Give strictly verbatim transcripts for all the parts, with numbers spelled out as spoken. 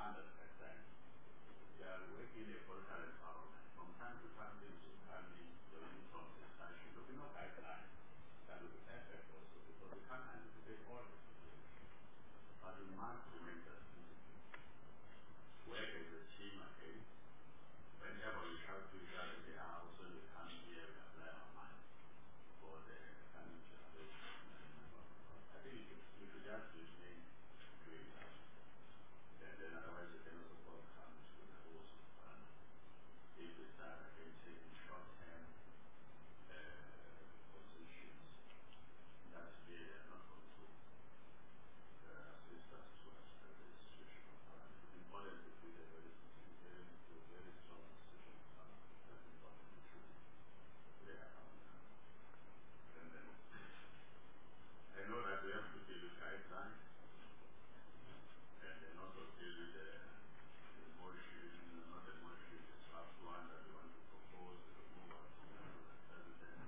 hundred percent. We are working in a political environment. From time to time, things will come in the uniform discussion. There will be no guideline that will be perfect also because we can't anticipate all the situations. But we must remain disciplined. Work as a team again. Whenever we have to each other in the house, when we come here, we apply our mind for the coming generation. I think you should, you should just remain doing that. And then otherwise you can also come to the rules of fun. If we start again taking short-term uh, positions, that's really are not going to uh, assist us to aspect the institution of fun. It's important to build a very, very, very strong institution of fun. That's important to truly lay out. And then I know that we have to deal with guidelines. And then also deal with the, the motion, not the motion, the draft one that we want to propose, the removal of the president,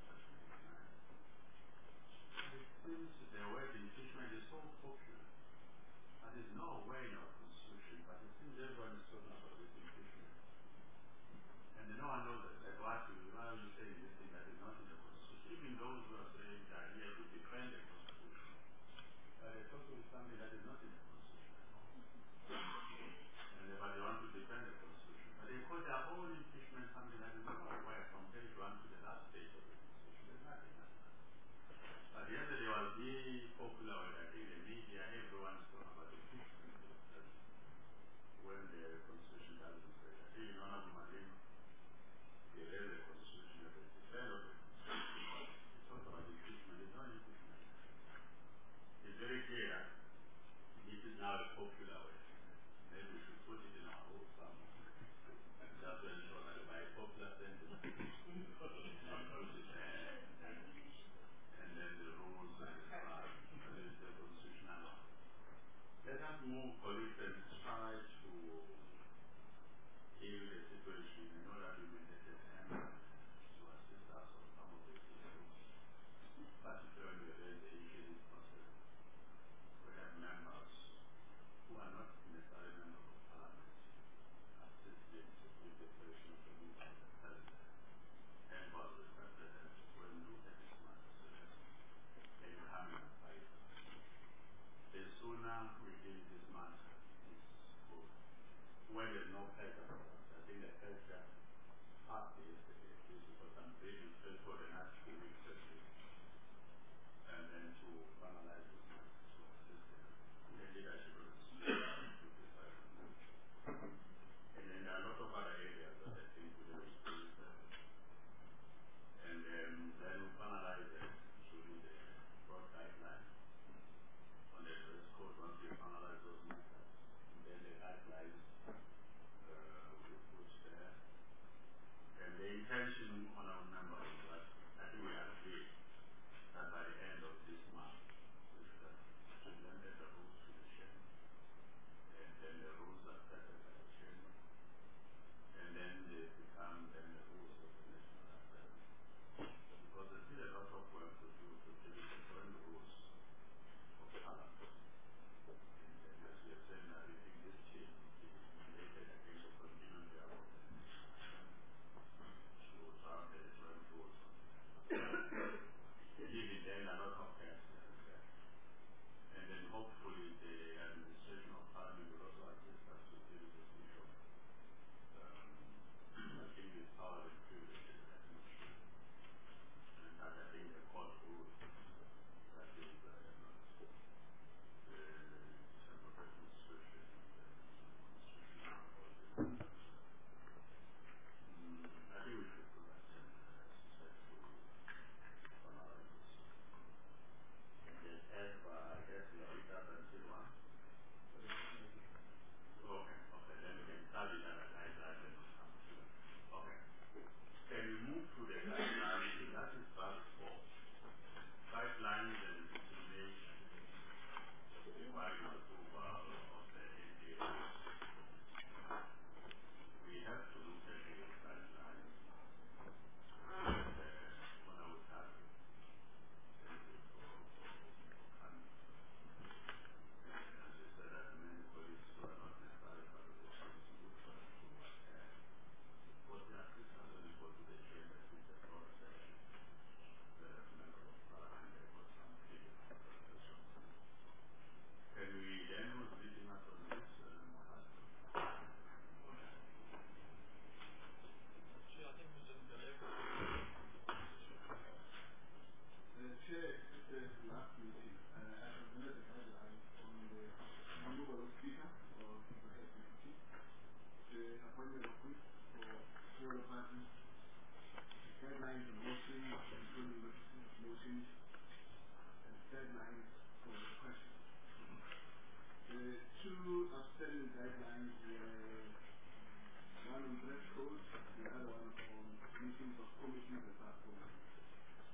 it seems the word impeachment is so popular. And there's no way in our constitution, but it seems everyone is talking about this impeachment. And no one knows that, like, why are you saying this thing that is not in the constitution? Even those who are saying that here to defend the constitution, uh, they're talking with something that is not in the constitution. And they, but they want to defend the constitution. But they call their whole impeachment something that is not aware from page one to the last page of the constitution. There's nothing like that. But yesterday was really popular with I think the media, everyone is talking about impeachment when the constitution doesn't say that. Even Honorable Madin, they read the constitution at the defend of the constitution. It's talking about impeachment. It's not impeachment. It's very clear. This is now a popular way. Maybe we should put it in our rules somewhere. Just to ensure that by popular sentence, and then the rules and the laws, and the constitutional law. Let us move, for instance, try to deal with the situation. I know that we may take time to assist us on some of the issues, particularly when the issue is concerned. We have members who are not necessarily members of parliament assisting to give the question of the movement of the president. And was requested them to go and look at this matter seriously. They will come and fight. The sooner we deal with this matter is good. When there's no pressure for us, I think the pressure passed yesterday, this is what I'm saying, for the next two weeks at least. And then to finalize this matter to assist them. The leadership of the to decide on that. And then there are a lot of other areas that I think we will still and um, then we finalize it through the broad guidelines on the dress code once we finalize those matters. And then the guidelines uh, will be put there. And the intention on our members is that I think we agree that by the end of this month we should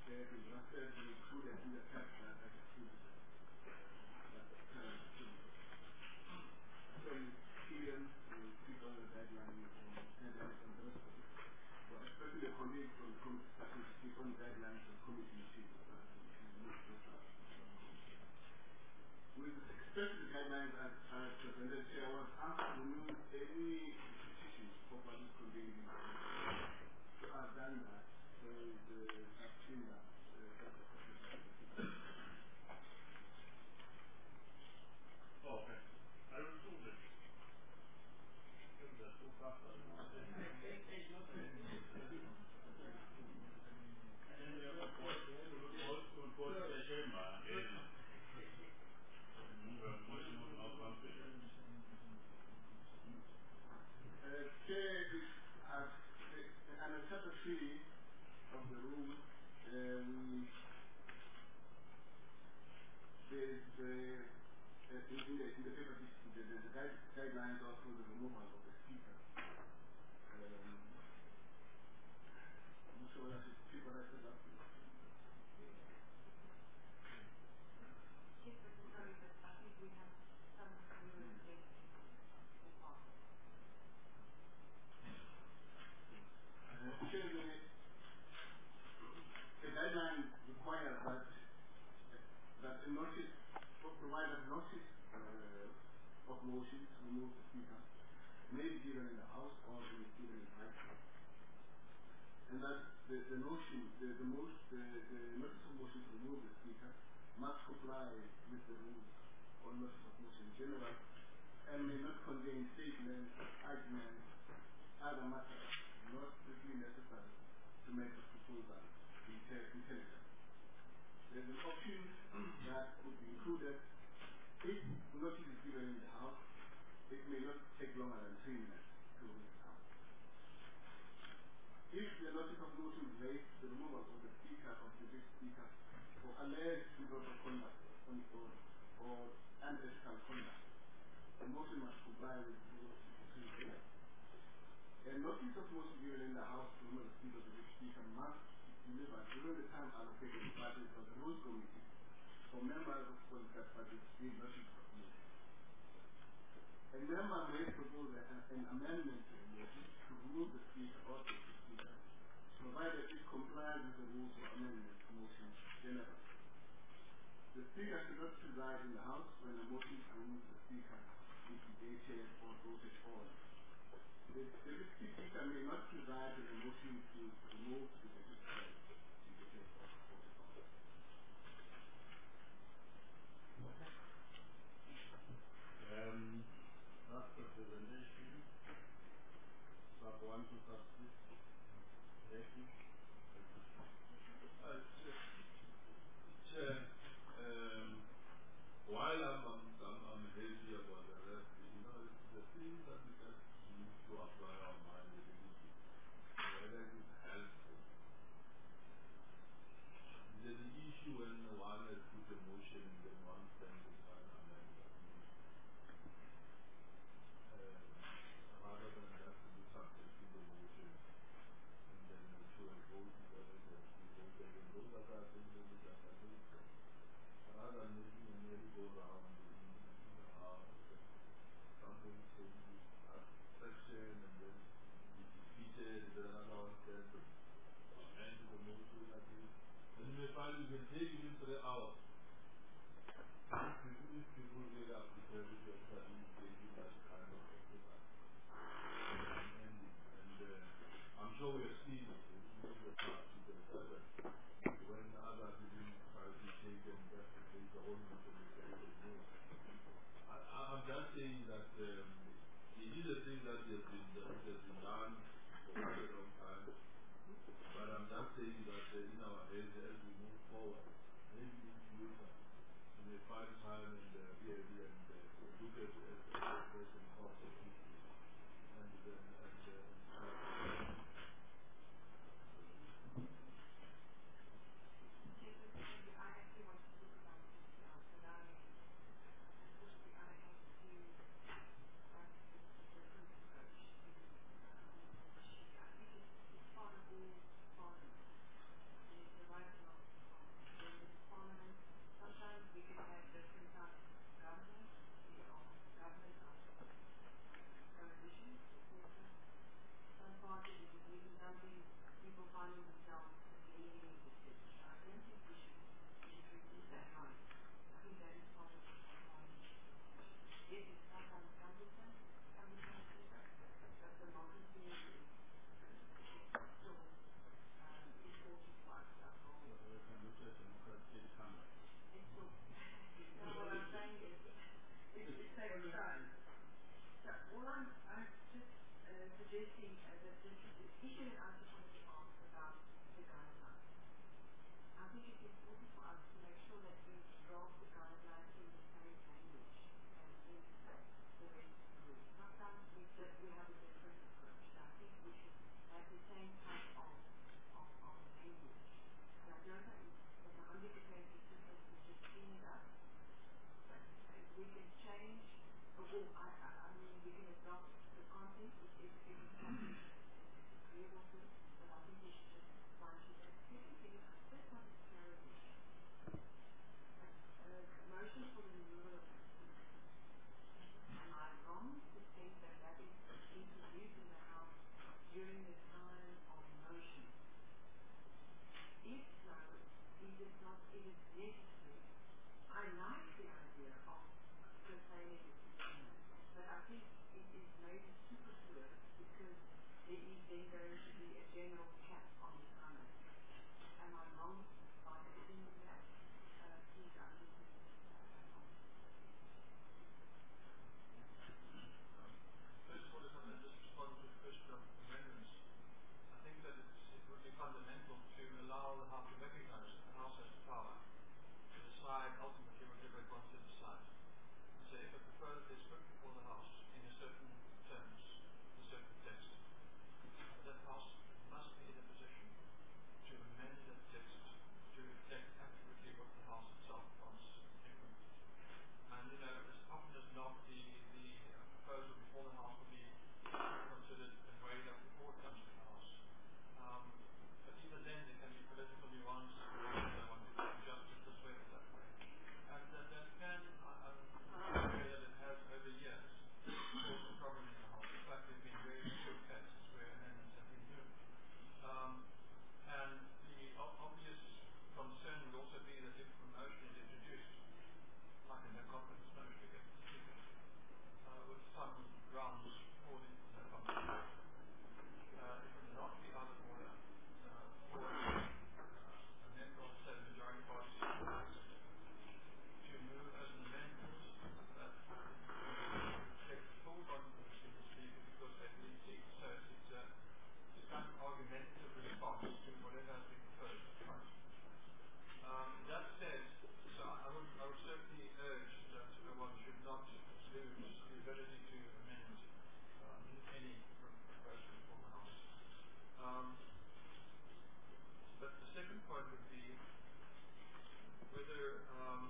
they have been drafted and included in the text that has excluded them. So Sweden will speak on the deadline and deadlines and the rest of it. So especially the colleagues from the committee starting to speak on deadlines and committee issues. With the expected guidelines as, as presented here, I was asked to remove any petitions properly contained in the So I've done that. So the, I've seen that. Oh, okay. I removed it. Give that two fast. And then we have a course to report the chamber. Chair is as an chapter three of the rule. Um, there's the uh, in, in the in the paper the, the, the guide, guidelines are for the removal of the speaker. Um, I'm not sure whether it's paper I said last week. The guideline requires that that a notice, provide a notice uh, of motion to remove the speaker may be given in the House or may be given in writing, and that the, the notion, the, the, most, the, the notice of motion to remove the speaker must comply with the rules on notice of motion in general, and may not contain statements, arguments, other matters not strictly necessary to make the proposal intelligent. There's an option that could be included. If notice is given in the House, it may not take longer than three minutes to reach the House. If the notice of motion relates to the removal of the Speaker of the British Speaker for alleged improper conduct or, or unethical conduct, the motion must comply with the rules of procedure. A notice of motion given in the House to remove the Speaker of the British Speaker must be delivered during the time allocated to parties for the Rules Committee for members of political parties with notice of motion. A member may propose an, an amendment to the motion to remove the Speaker or the Speaker, provided it complies with the rules of amendment to motion generally. The Speaker should not preside in the House when a motion to remove the Speaker is debated or voted on. The Deputy Speaker may not preside when a motion to remove the Deputy Speaker is debated or voted on. Um, after presentation, sub one to sub six. Thank you. Uh, Chair, um, while I'm, I'm, I'm, I'm hazy about the rest, you know, the thing that we just need to apply our mind is whether it is helpful. There's an issue when one has put a motion and then one stands and one amends that motion. Um, rather than just to be subject to the motion and then to a vote whether it has to be voted, and those that are against it, those that are against it. Rather than making a merry-go-round in, in the House, something changes at section and then you defeated, and then another one says, amend the motion again. And you may find you can take even three hours. If people, if people really are prepared to actually engage in that kind of exercise. And, and uh, I'm sure we have seen it in the past with the other, when others didn't try to take and just to take the whole motion and say, no. I, I'm just saying that um, it is a thing that has been, that has been done for quite a long time. But I'm just saying that uh, in our heads, as we move forward, maybe in future, we may find time and uh, be, a, be a or I, I, I mean, we can adopt the content if, if, if it's something agreeable to it, but I think we should just fine tune that. Second thing is, first one is clarity. Uh, motion for the removal of access. Am I wrong to think that that is introduced in the house during the time of motion? If so, is it not, is it necessary? I like the idea of pertaining it to women, but I think it is maybe superfluous because there is then going to be a general cap on the time. Am I wrong by assuming that? Uh, please, I'm listening. First of all, if I can just respond to the question of amendments, I think that it's, it would be fundamental to allow the House to recognize that the House has the power to decide ultimately whatever it wants to decide. So if a proposal is put before the House in a certain terms, a certain text, that House must be in a position to amend that text to reflect accurately what the House itself wants to implement. And you know, as often as not, the, the uh, proposal before the House will be considered and weighed up before it comes to the House. Um, but even then, there can be political nuance and they want to adjust it this way or that way. And that, that can, uh, I'm sure that it has over years caused a problem in the House. In fact, there have been very few cases where amendments have been moved. Um, and the o- obvious concern would also be that if a motion is introduced, like in the confidence motion against the Speaker, uh, with some grounds for the no confidence, uh, it would not be out of order uh, for uh, a member of, say, the majority party to move as an amendment that reflects the full confidence in the Speaker because they really seek so it's a, it's a kind of argumentative response to whatever has been proposed at front. Um, that said, so I would, I would certainly urge that one should not lose the ability to amend um, any proposal for the House. Um, but the second point would be whether um,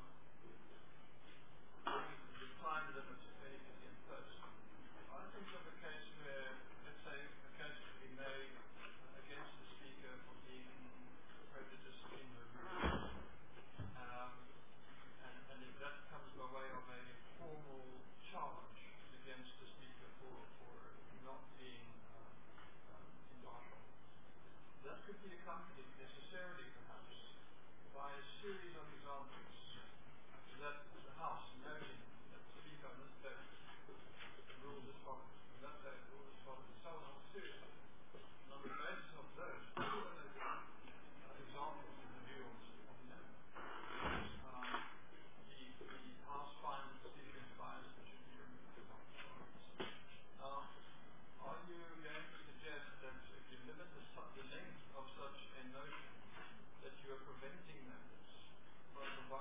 the time limit, if any, can be imposed. I think of a case where, let's say, a case could be made against the Speaker for being prejudiced in the rules. Um, and, and if that comes by way of a formal charge against the Speaker for, for not being um, um, impartial, that could be accompanied necessarily, perhaps, by a series of examples that the House, knowing that the Speaker on this day ruled as follows, and that day ruled as follows, and so on, on a series of them. And on the basis of those, all of those uh, examples in the view of the member, um, the, the House finds the Speaker is biased and should be removed from office. Now, are you going to suggest that if you limit the, the length of such a motion, that you are preventing members from providing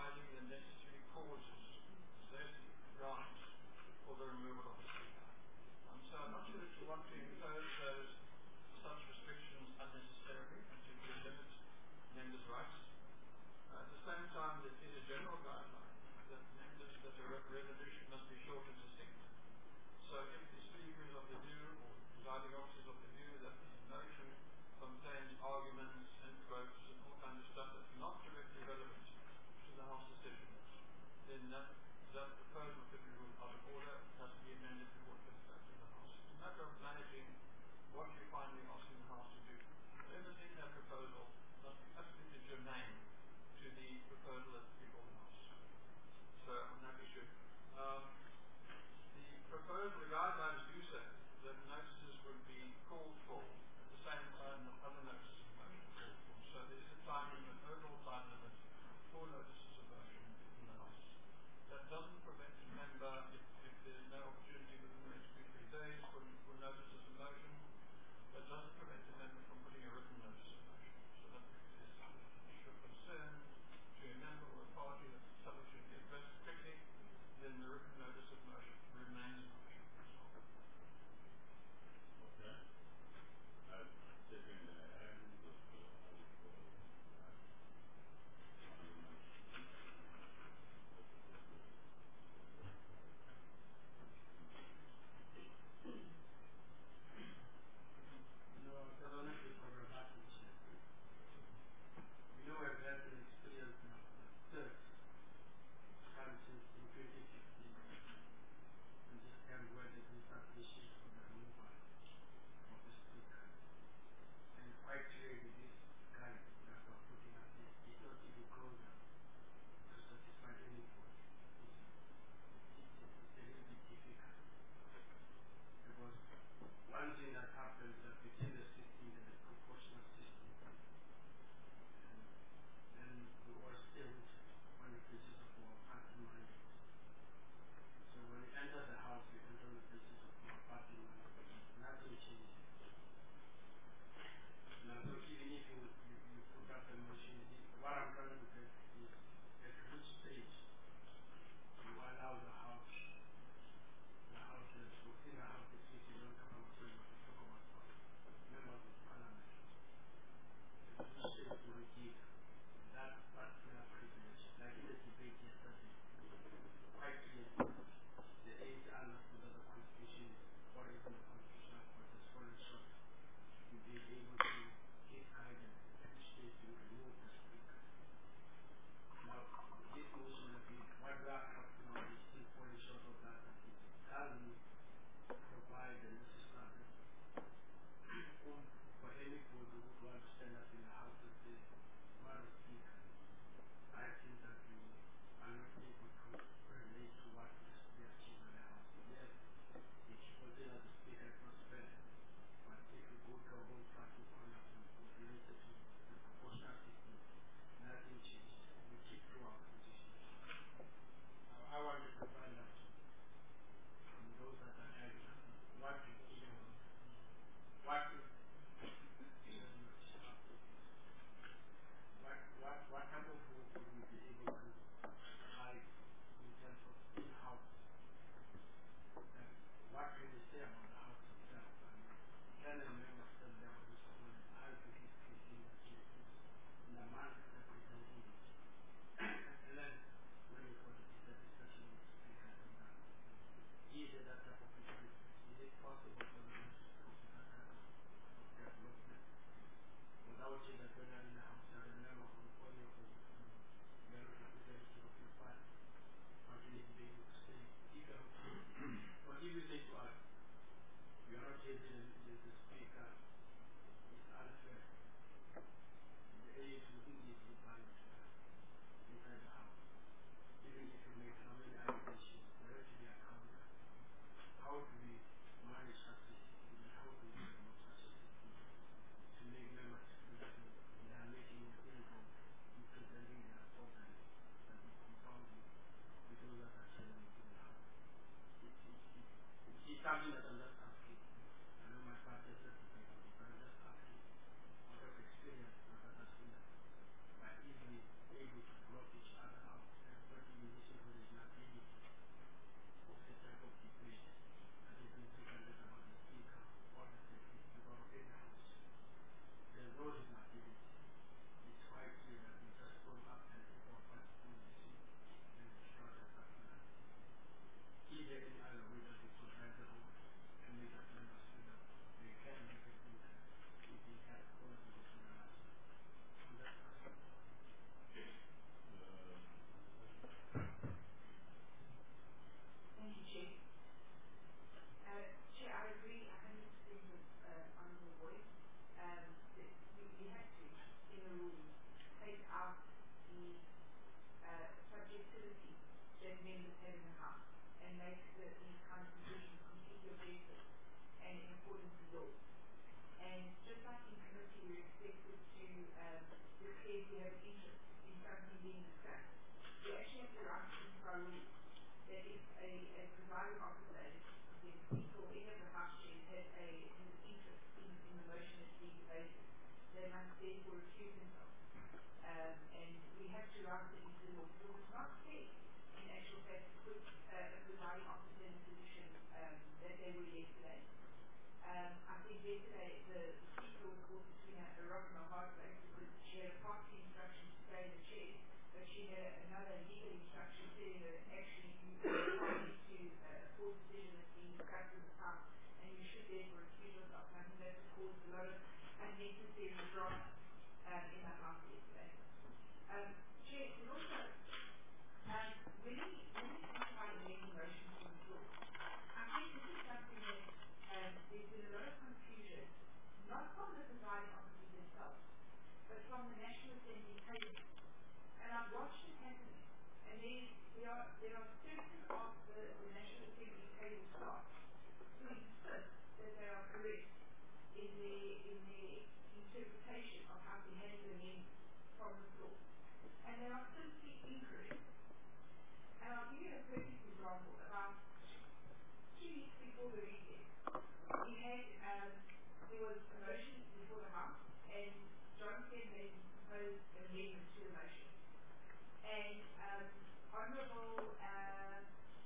therefore recuse himself. Um, and we have to write it into the law because it's not fair in actual fact to put uh, a presiding officer in a position um, that they were yesterday. Um, I think yesterday the, the speaker was caught between a, a rock and a hard place because she had a party instruction to stay in the chair, but she had another legal instruction saying that actually you can't need to uh, a court decision that's being discussed in the House and you should therefore recuse yourself. And I think that's caused a lot of unnecessary drama um, in the House yesterday. Um, Chair, and also, um, when we, when we think about amending motions from the floor, I think this is something that um, there's been a lot of confusion, not from the presiding officers themselves, but from the National Assembly table. And I've watched it happening. And there, there, are, there are certain of the, the National Assembly table staff who insist that they are correct in their, in their interpretation of how to handle amendments from the floor. And they are simply incorrect. And I'll give you a perfect example. About two weeks before the recess, we had, um, there was a motion before the House, and John Steinman proposed an amendment to the motion. And um, Honourable uh,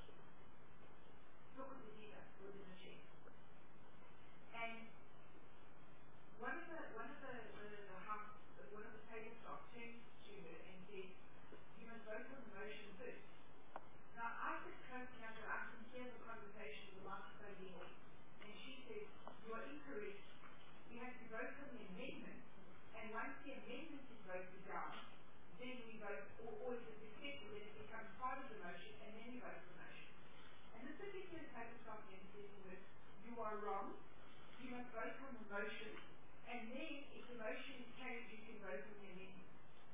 Sokoziva was in the chair. And one of the one of the, the, the House, one of the table staff turned to her and said, "You must vote on the motion first." Now I said close enough that I can hear the conversation with the microphone being on. And she said, "You are incorrect. You have to vote on the amendment, and once the amendment is voted down, then we vote, or, or if it's accepted, then it becomes part of the motion, and then we vote the motion." And this particular table staff member said to her, "You are wrong. You must vote on the motion, and then if the motion is carried, you can vote on the amendment."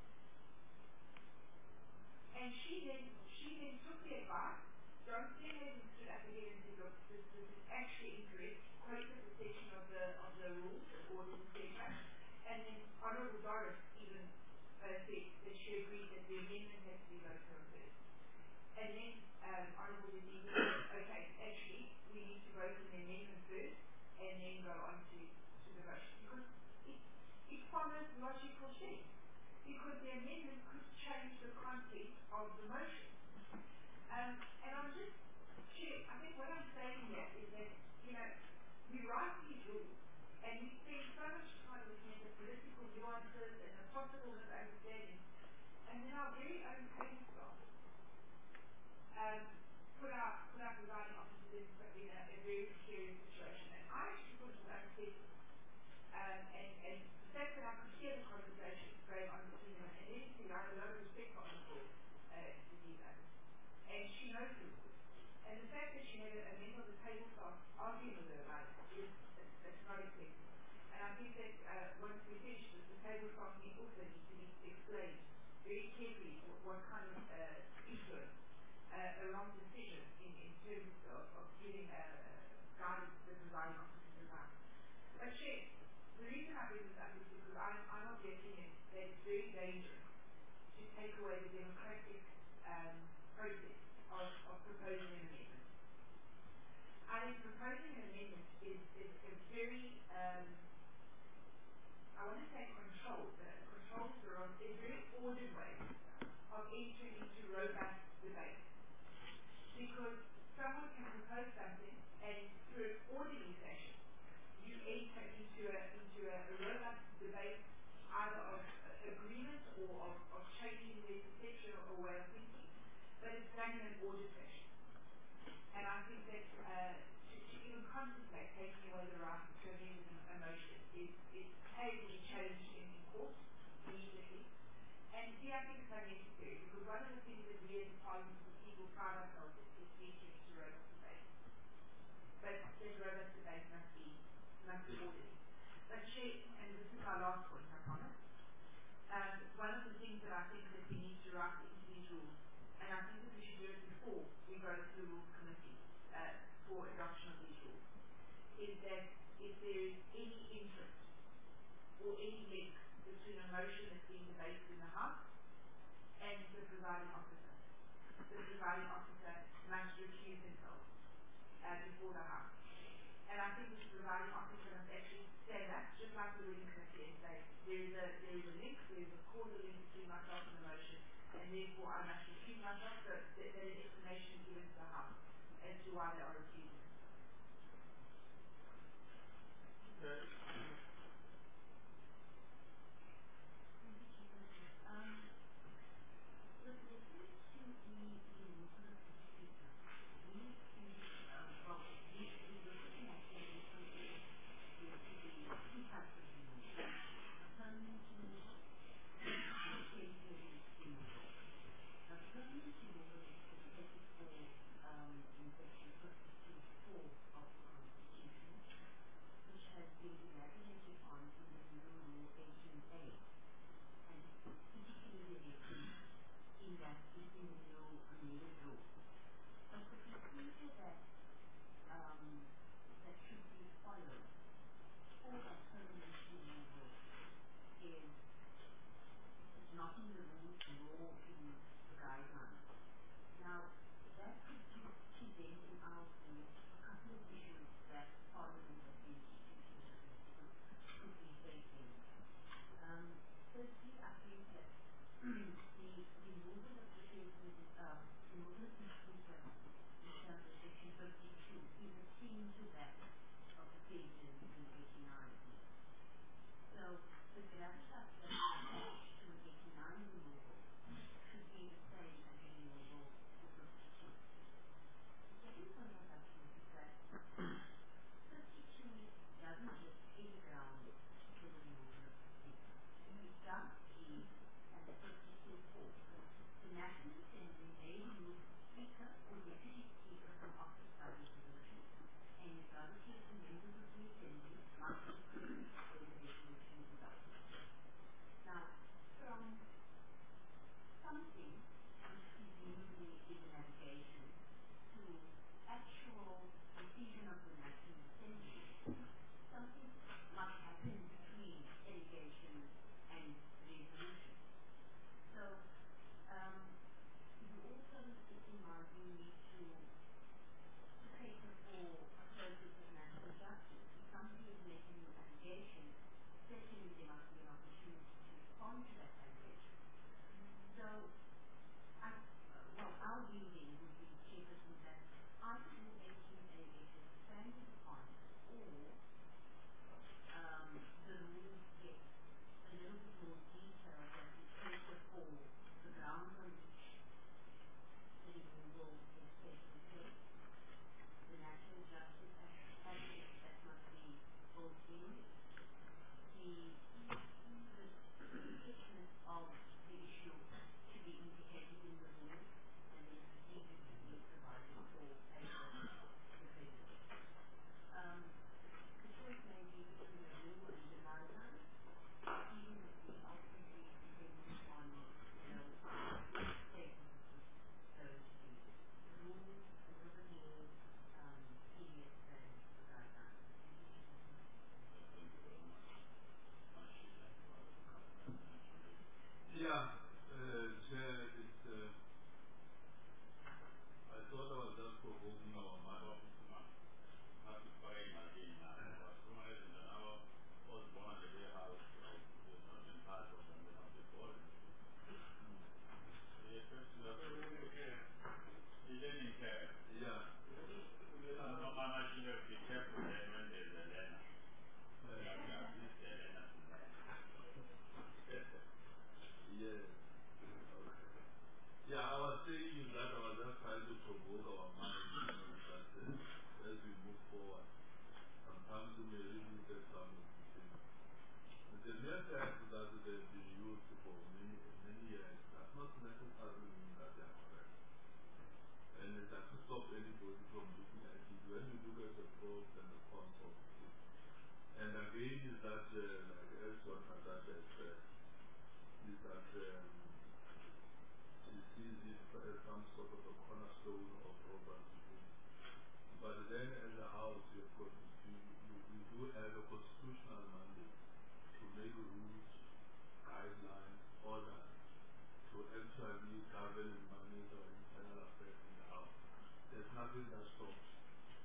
And she then, she then took the advice. John Steinman stood up again and said, "Look, this, this is actually incorrect," quoted the section of the of the rules, the orders, et cetera. And then Honourable Doris even uh, said that she agreed that the amendment has to be voted on first. And then um, Honourable Levine said, "Okay, actually, we need to vote on the amendment first, and then go on to, to the motion." Because it, it follows logical sense. Because the amendment could change the content of the motion. Um, and I'm just, Chair, I think what I'm saying here is that, you know, we write these rules, and we spend so much time looking at the political nuances and the possible misunderstandings, and then our very own table staff um, put our put our presiding officers in a, a very serious situation. And I actually thought it was unfair. Um, and, and the fact that I could hear the conversation going on between them, and anything, I have a lot of respect for Honourable uh, Ziva. And she knows the rules. And the fact that she had a, a member of the table staff arguing with her about it is it's, it's not acceptable. And I think that uh, once we finish this, the table staff may also need to be explained very carefully what, what kind of uh, influence uh, a wrong decision in, in terms of, of giving uh, guidance to the presiding officers about. But Chair, the reason I bring this up is because I'm, I'm of the opinion that it's very dangerous to take away the democratic um, process of, of proposing an amendment. I think proposing an amendment is, is a very, um, I want to say controlled, but controlled is the wrong, a very ordered way of entering into robust debate. Because someone can propose something and through an orderly fashion, you enter into a into a, a robust debate either of uh, agreement or of, of changing their perception or way of thinking, but it's done in an ordered fashion. And I think that uh, to, to even contemplate taking away the right to amend a motion is, is A, will be challenged in, in court immediately, and B, I think it's unnecessary because one of the things that we as a parliament as people pride ourselves is, is entering into robust debate. But this robust debate must be must be ordered. But Chair, and this is my last point, I promise, um, one of the things that I think that we need to write into these rules, and I think that we should do it before we go to the Rules Committee uh, for adoption of these rules, is that if there is any interest or any link between a motion that's being debated in the House and the presiding officer, the presiding officer must recuse himself uh, before the House. And and I think the supervising officer must actually say that, just like the wedding committee, and say there is a there is a link, there is a causal link between myself and the motion, and therefore I must recuse myself. So that, that an explanation is given to the House as to why they are refusing. Okay. Yeah, uh, Chair, it's, uh, I thought I was just provoking our mind. Not to pray again now. But one is an hour was born at the house, so there's not been part of them, they have been born. The question of he didn't care. Yeah. No man should have been careful then when there's a learner. You have to at least a learner to learn. Yes. Okay. Yeah, I was saying is that I was just trying to provoke our mind, you know, that uh, as we move forward, sometimes we may relook at some of the things. The mere fact that they've been used for many, many years does not necessarily mean that they are correct. And it doesn't stop anybody from looking at it. When you look at the pros and the cons of it. And again, is that, uh, like as what Natasha has said, is that um, she sees it as some sort of a cornerstone of Robert's view. But then as a house, you of course, you, you, you do have a constitutional mandate to make rules, guidelines, orders, to actually govern and manage our internal affairs in the house. There's nothing that stops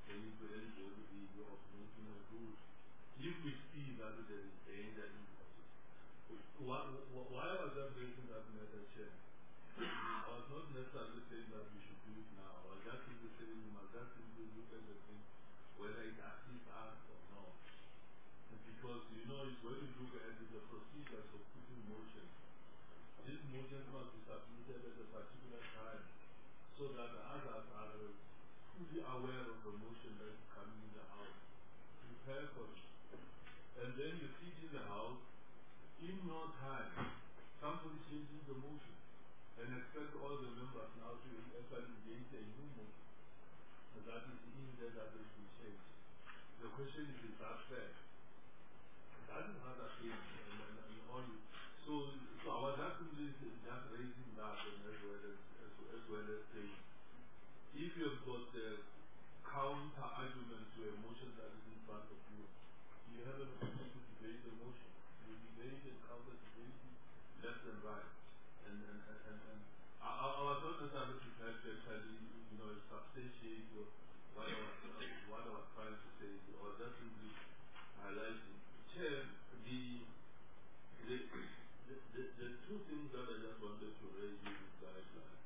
any any of making a good. If we see that there is danger in the why, why was I raising that matter, Chair? I was not necessarily saying that we should do it now. I was just simply saying we must just simply look at the thing whether it assists us or not. And because, you know, it's when you look at the procedures of putting motions, these motions must be submitted at a particular time so that the others are fully aware of the motion that is coming in the house. Prepare for it. And then you sit in the house, in no time, somebody changes the motion and expect all the members now to actually engage a new motion. And that is in there that they should change. The question is, is that fair? That is another thing. And, and, and all, so, so I was actually just raising that and as well as, as, as well as saying, if you've got the counter argument to a motion that is in front of you, you have an opportunity to debate the motion. You debate and counter debate left and right. And, and, and, and, and I, I was not necessarily prepared to actually, you know, substantiate what I was, uh, what I was trying to say, or just simply highlighting. Chair, the, the, the, the, the two things that I just wanted to raise in this guideline,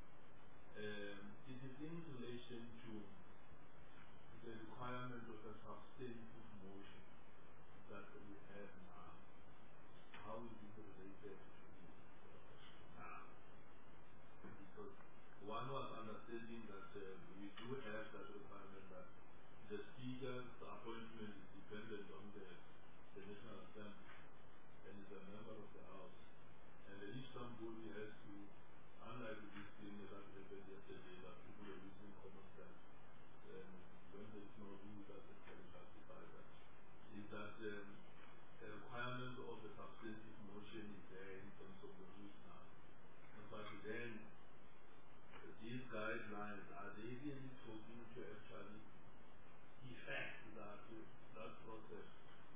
um, it is in relation to the requirement of a substantive motion that we have now. How is it related to this now? Because one was understanding that uh, we do have that requirement that the speaker's appointment is dependent on the, the National Assembly and is a member of the House. And if somebody has to, unlike this thing that happened yesterday, that people are using common sense, and when there is no rule that can justify that, is that um, a requirement of the substantive motion is there in terms of the rules now. But then, these guidelines, are they really talking to actually effect that, that process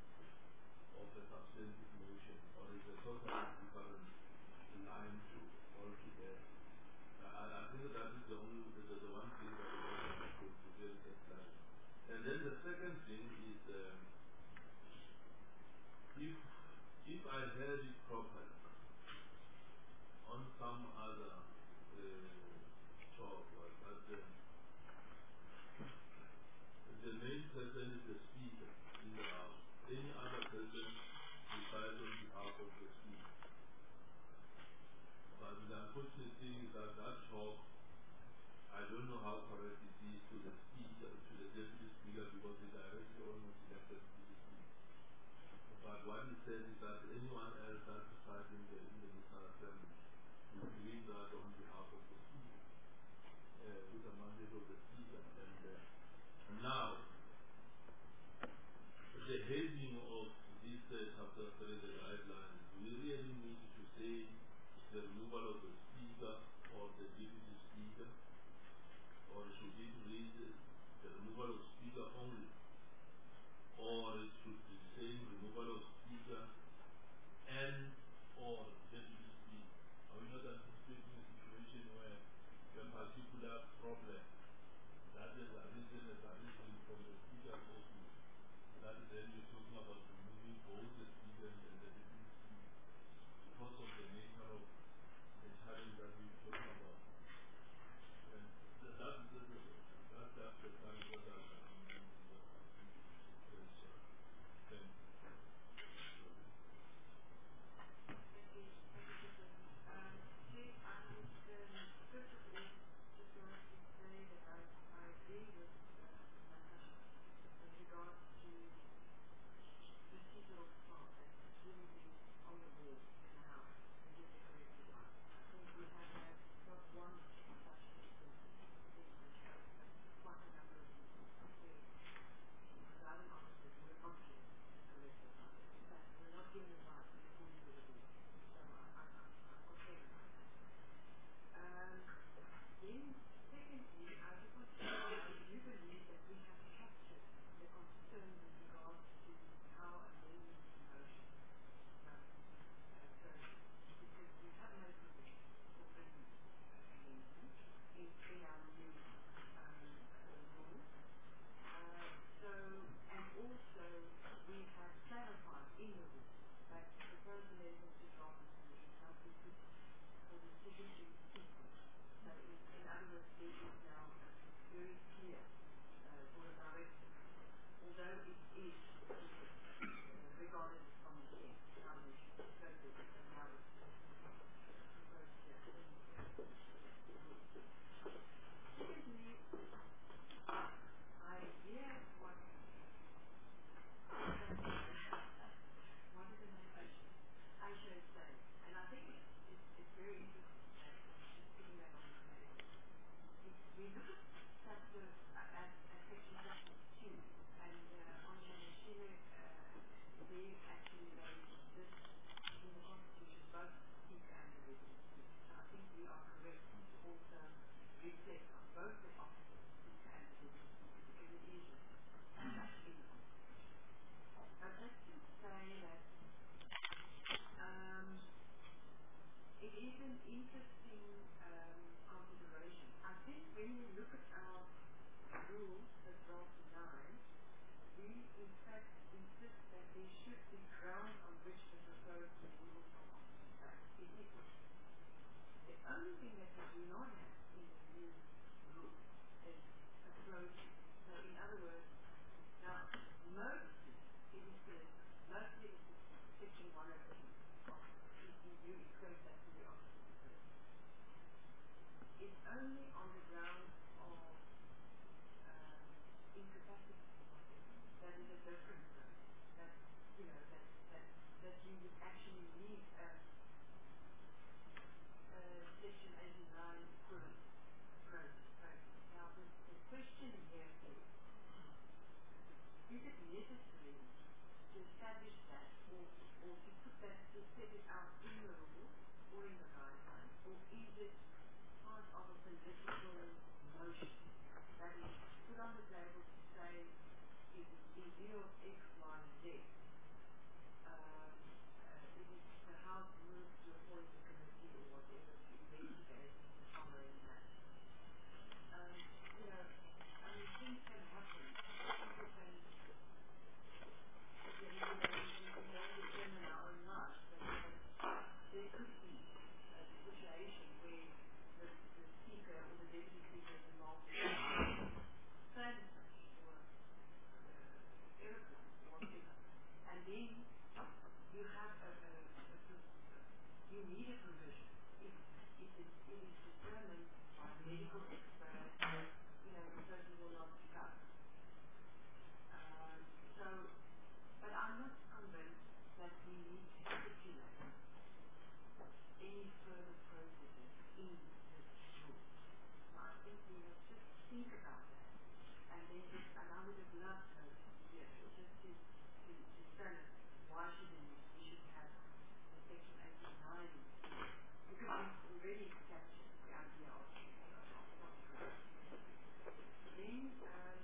of a substantive motion, or is it totally different line to altogether? I, I think that is the only, the, the one thing that we have to consider at that. And then the second thing is, um, if, if I heard it properly, on some other uh, talk was that uh, the main person is the speaker in the house. Any other person decides on behalf of the speaker. But the unfortunate thing is that that talk, I don't know how correct it is to the speaker, to the deputy speaker, because he directly almost elected to the speaker. But what he says is that anyone else that decides in the, in the National Assembly is doing that on behalf of the speaker, uh, with the mandate of the speaker. And uh, now, the heading of this uh, chapter three, the guidelines, we really need to say the removal of the speaker or the deputy speaker, or should it read the removal of speaker only, or it should be saying removal of speaker and or deputy speaker? Are we not anticipating a situation where a particular problem that is arisen as arisen from the speaker's office, that then you're talking about removing both the speaker and the deputy speaker because of the nature of the challenge that we're talking about? And that, that, that, that's the only thing that we do not have in the new rule is a floating. So in other words, now mostly it is the, mostly it is section one oh two of E C U, it goes back to the opposite of this. It's only on the ground of um, incapacity that is a different process. That, you know, that, that, that you would actually need a, a section eighty-nine equivalent process. Now the, the question here is, is it necessary to establish that or, or to put that, to set it out in the rules or in the guidelines, or is it part of a political motion that is put on the table to say in, in view of X, Y, and Z, um, uh, it is the House moves to appoint a committee or whatever to investigate the following matter. Um, you know, I mean, things can happen. People can, you know, we don't determine our own lives, but uh, there could be a situation where the, the speaker or the deputy speaker is involved in plan or uh, aeroplane or whatever. And then you have a, a, a, a you need a provision. If, if it, it is determined by medical experts, you know, the person will not pick up. Um, so, but I'm not convinced that we need to stipulate any further processes in this rule. So I think we must just think about that. And then just, and I would have loved her to be here, just to, to, to tell us why shouldn't we, we should have the section eighty-nine, because we've already captured the idea of what's correct. Then, um,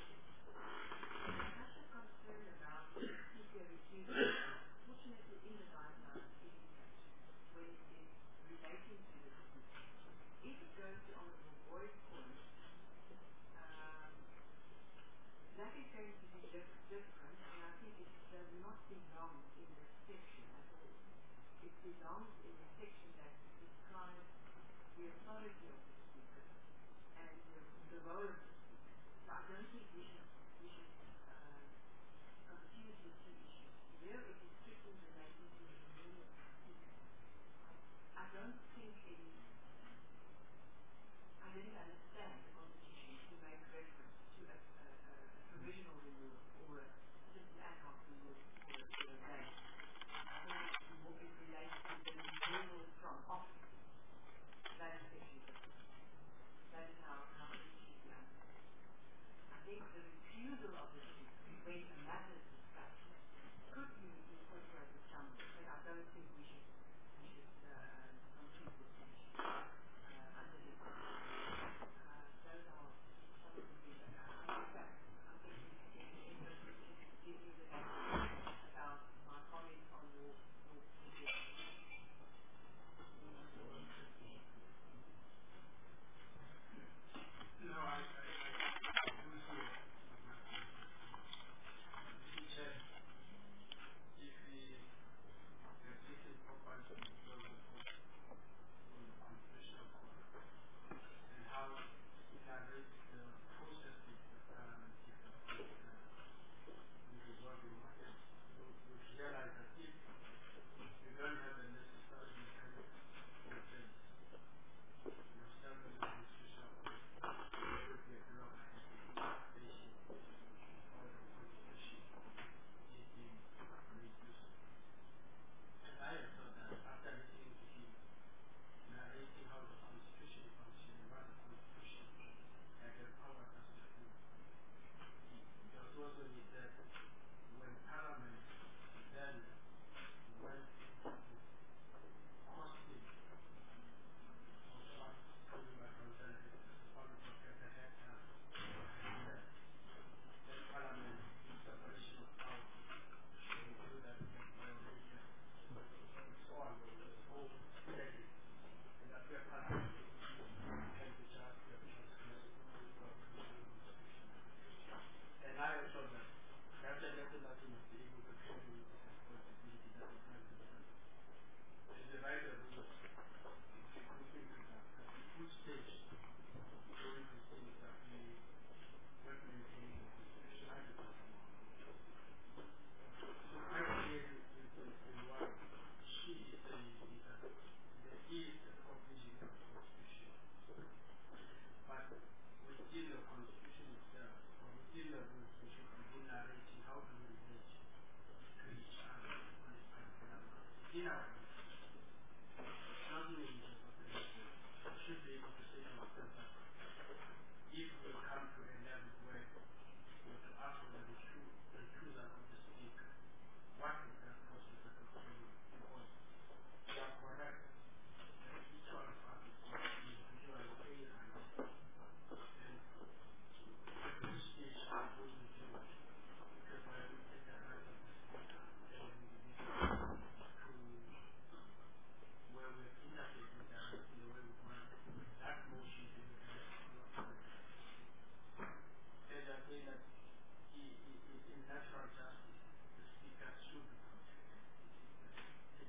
I have a concern about speaker refusal. Fortunately, in the guidelines, it is captured when it is relating to the refusal. If it goes to Honourable Boyd's point, um, that is going to be diff- different, and I think it does not belong in this section at all. It belongs in the section that describes the authority of the speaker and the, the role of the speaker. So I don't think we should, we should uh, confuse the two issues. Here it is strictly relating to the renewal of the speaker. I don't think it is, I didn't understand the Constitution to make reference to a, a, a, a provisional renewal or a, just an ad hoc renewal for a, for a day. I think it relates to the renewal from office. That is section fifty.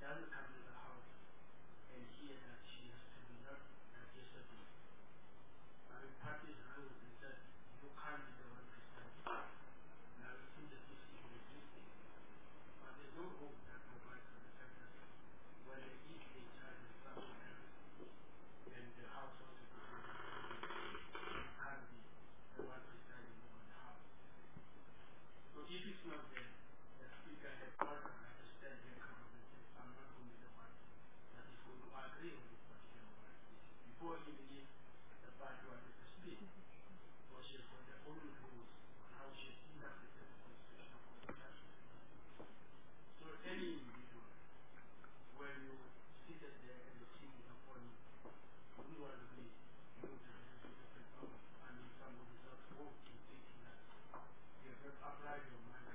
doesn't come to the house and hear that she has to be not like yesterday. I mean, parties rules is that you can't be the one to stand. Now it's in the system existing, but there's no hope that provides for the fact that when they eat the child is somewhere, then the house also becomes you can't be the one presiding over the house. So if it's not there, the speaker has ordered her to stand here and say, I'm not going to be the one that is going to agree on this particular one. Before even if the party wanted to speak, or she has got their own rules on how she has interpreted the constitution of the country. So any individual, when you seated there and the T V is upon you, you don't want to be moved to the different power. I mean, somebody is not moved in thinking that you have not applied your mind.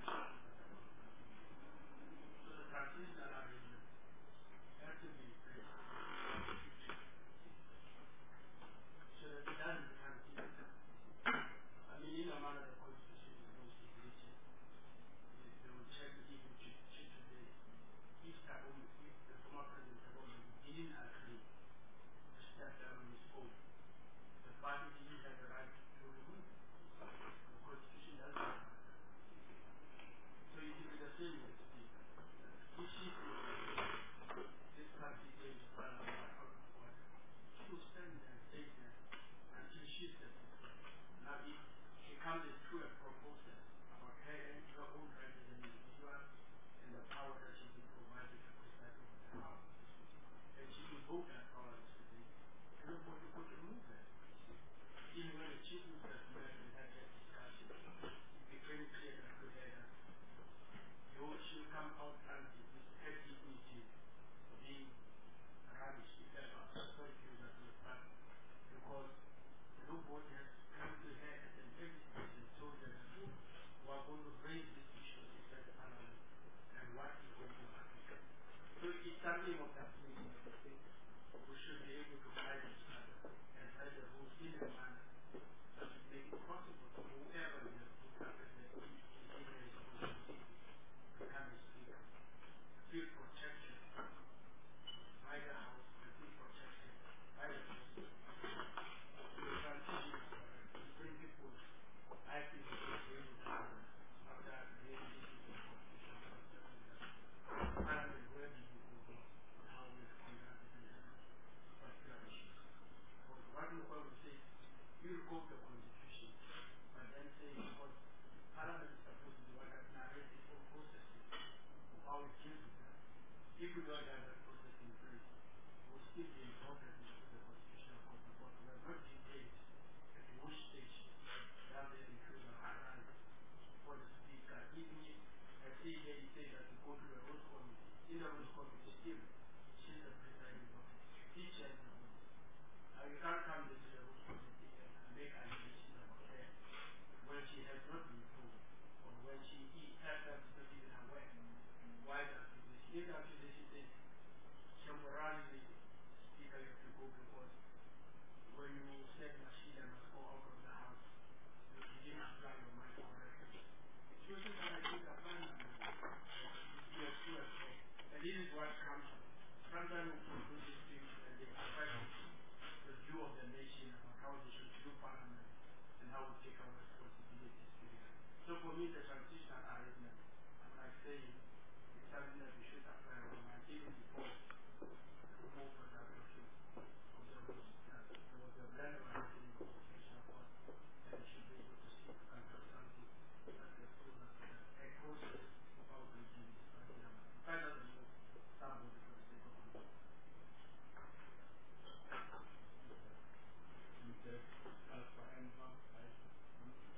So the transitional arrangement has to be placed so that it doesn't become difficult. I mean, in a manner, the constitution is most stipulated. They will check if you check today. If Thabo, if the former president Thabo didn't agree to step down on his own, the party didn't have the right to remove him. The constitution doesn't have that. So it will be the same with the speaker. If she says this party is parliament out of order, she will stand there and stay there until she says it. Now if she comes through a proposal about her and her own right as an individual and the power that she's been provided to preside over the house, and she invoked that power yesterday, nobody could remove her. Even when the chief minister met and had that discussion, it became clear that to her that you she'll come out anti this her dignity being rubbish if ever. Sorry to use that word, but because nobody has come to her at an early stage and told her that you are going to raise this issue inside the parliament and what is going to happen. So it's something of that nature that I think we should be able to guide each other and write the rules in a manner that would make it possible for whoever we have interpreted in any responsibility to become a speaker, feel protected by the house and feel protected by the president. The transition is correct. The principle, I think, is going to happen after raising this issue of constitutional concerns. Parliament, where did you go on how we have conducted these particular issues? Because what we always say, you quote the constitution, but then say because Parliament is supposed to be one that narrates its own processes of how it deals with that. If we don't have that process in place, we'll still be involved in the constitutional court because we have not detailed at which stage that the refusal arise for the speaker. Even if I see here he says that we go to the rules committee. In the rules committee still, she's the presiding officer. He chairs the rules. Now you can't come into the rules committee and make allegations about her when she has not been told or when she herself is not even aware. Why the accusation? If the accusation says temporarily speaker you have to go because when you said Mashida must go out of the house, you didn't apply your mind correctly. Situations that I think are fine and you are still at home. And this is what comes from. Sometimes we do these things and they affect the view of the nation about how they should view parliament and how we take our responsibilities seriously. So for me the transitional arrangement, I'm like saying, it's something that we should apply our mind even before we move for that issue of the rules. There was a blend of in the constitutional court and we should be able to see if we can have something that will close us to that. A process of how we do this particular matter. If I don't remove somebody for the sake of it. As for anyone, I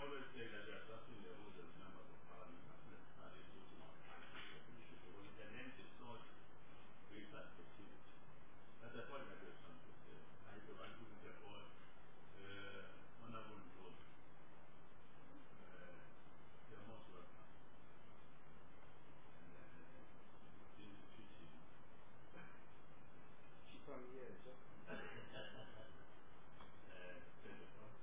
always say that they are trusting the rules of members of parliament, not necessarily putting on issues, because the name is not research activity. That's the point that we're trying to say. I want to get all uh, honorable vote. Uh, they are most welcome. And then uh, in the teaching. She come here, just uh, tell the talk.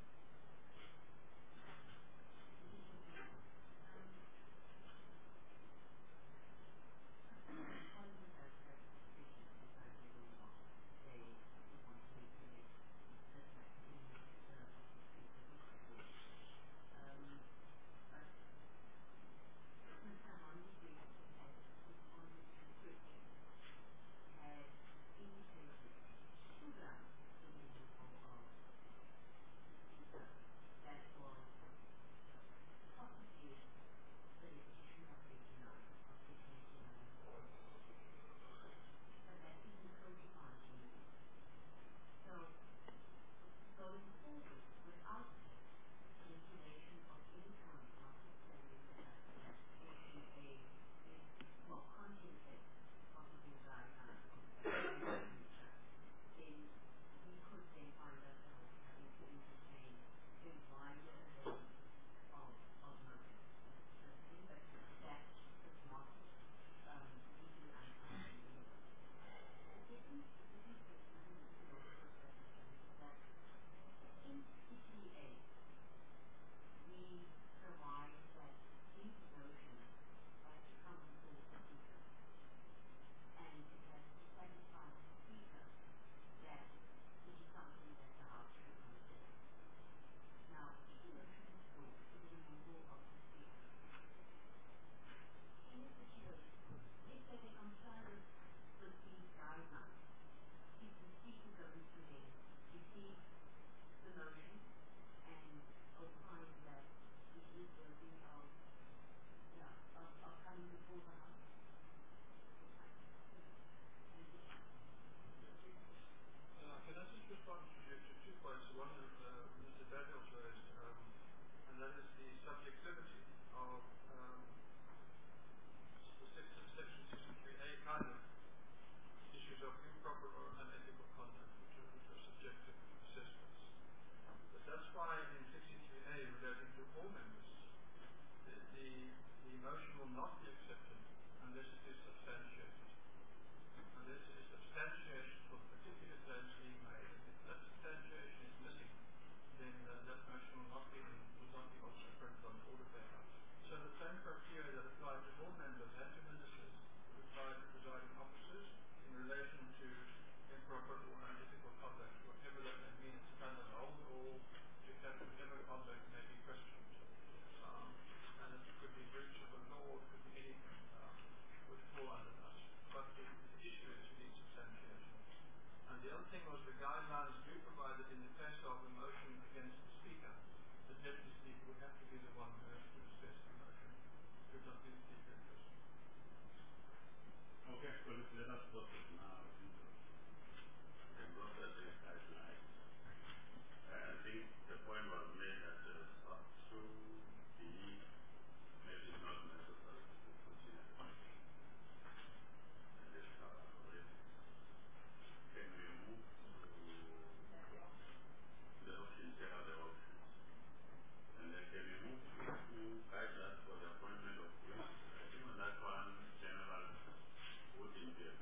Okay, so let us process now. The process is guidelines. I think the point was made that uh, up to the maybe not necessary to continue the meeting. And this have already. Can we move to the options? There are the options. And then can we move to guidelines for the appointment of police? I think on that one, general voting there.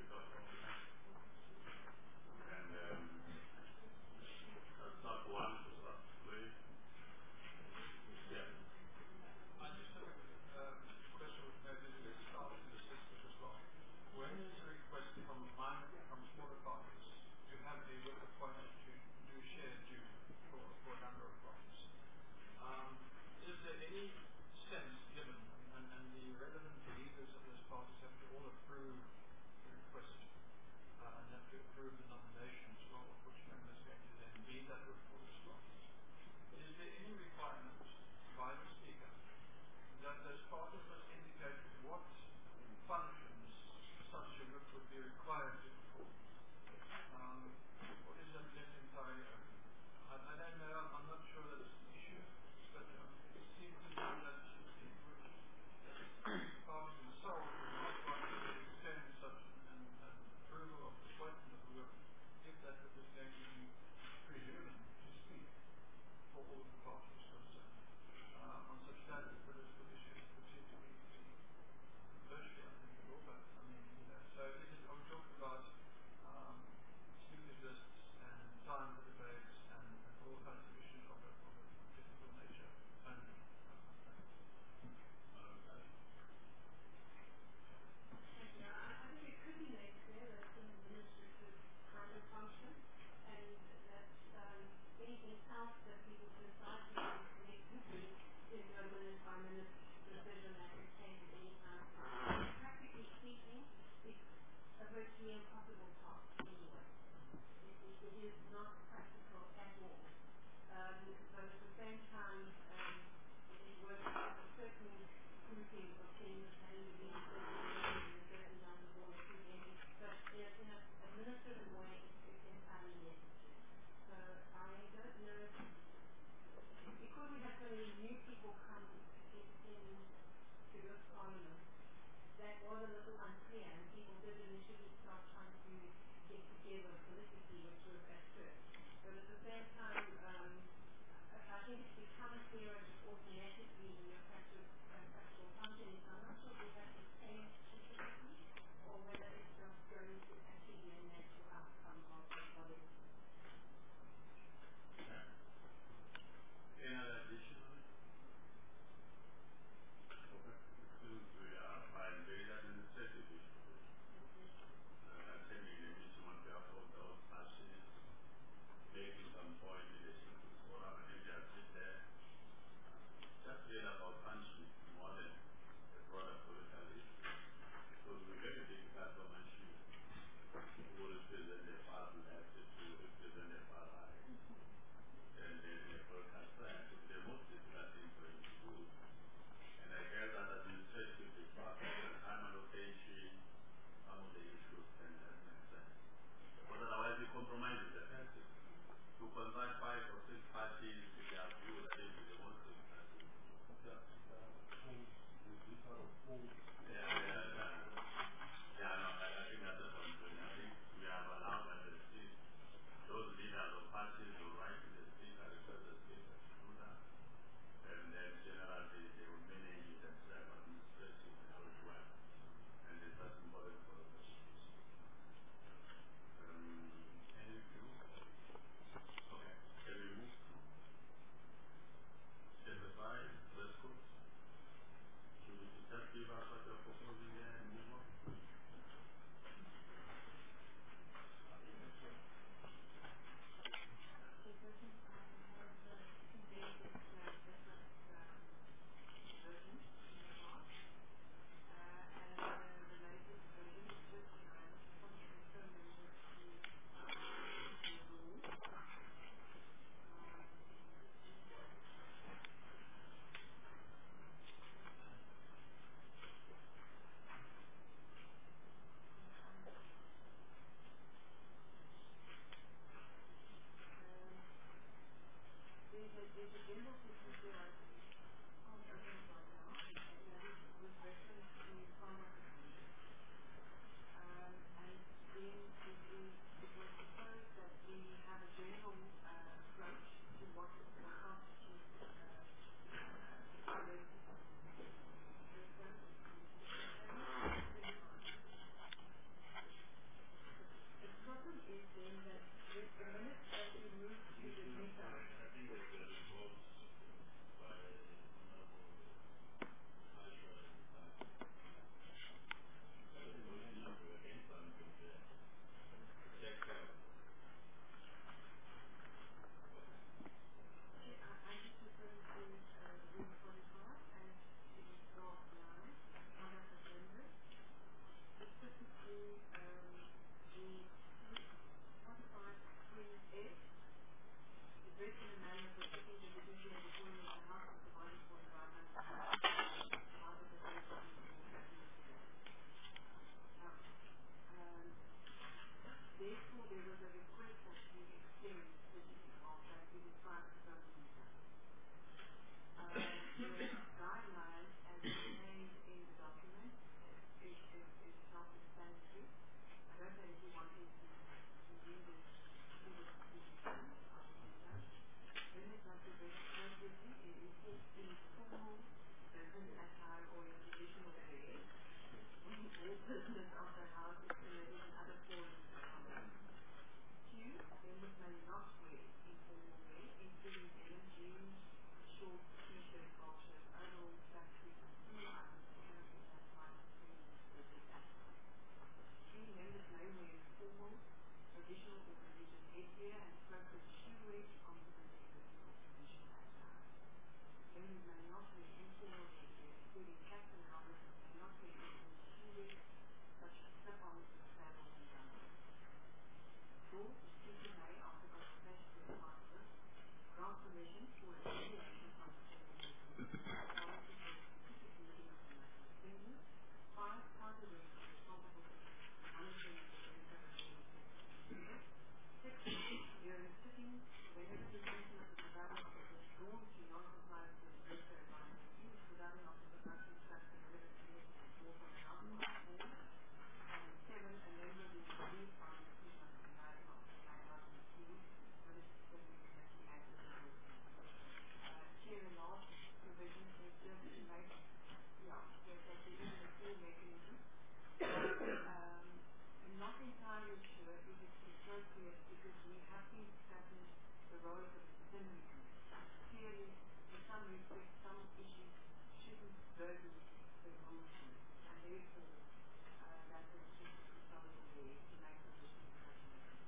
business of the house if there is another form of the Two, members may not wear informal wear, including denim, jeans, shorts, t-shirts, golf shirts, overalls, tracksuits, and similar items currently classified as semi-business attire. Three, members may wear formal, traditional, or religious headgear and appropriate shoe wear to complement their business or traditional attire. Members may not wear informal headgear, including caps and helmets, and may not wear informal shoe wear, such as slip-ons, sandals, and jumpers. Four, the speaker may, after consultation with the sponsor, grant permission for a deviation from the general meeting, policy for a specific meeting of the National Assembly. Five, council members are responsible for monitoring and preventing the meeting. Six, during sitting, whenever the attention of the presiding officer is drawn to non-compliance with the director advisory, the presiding officer must instruct the relevant committee to draw from an outcome form. And seven, a member who is relieved from the decision of the presiding officer may not receive notice that we have to act as a group. Uh, Chair, the last provision is just to make, yeah, that that there is a full mechanism. um, I'm not entirely sure if it's appropriate because we have been discussing the role of the disciplinary committee. Clearly, in some respects, some issues shouldn't burden the rules committee, and therefore uh, that was just a proposal there to make provision for such a mechanism.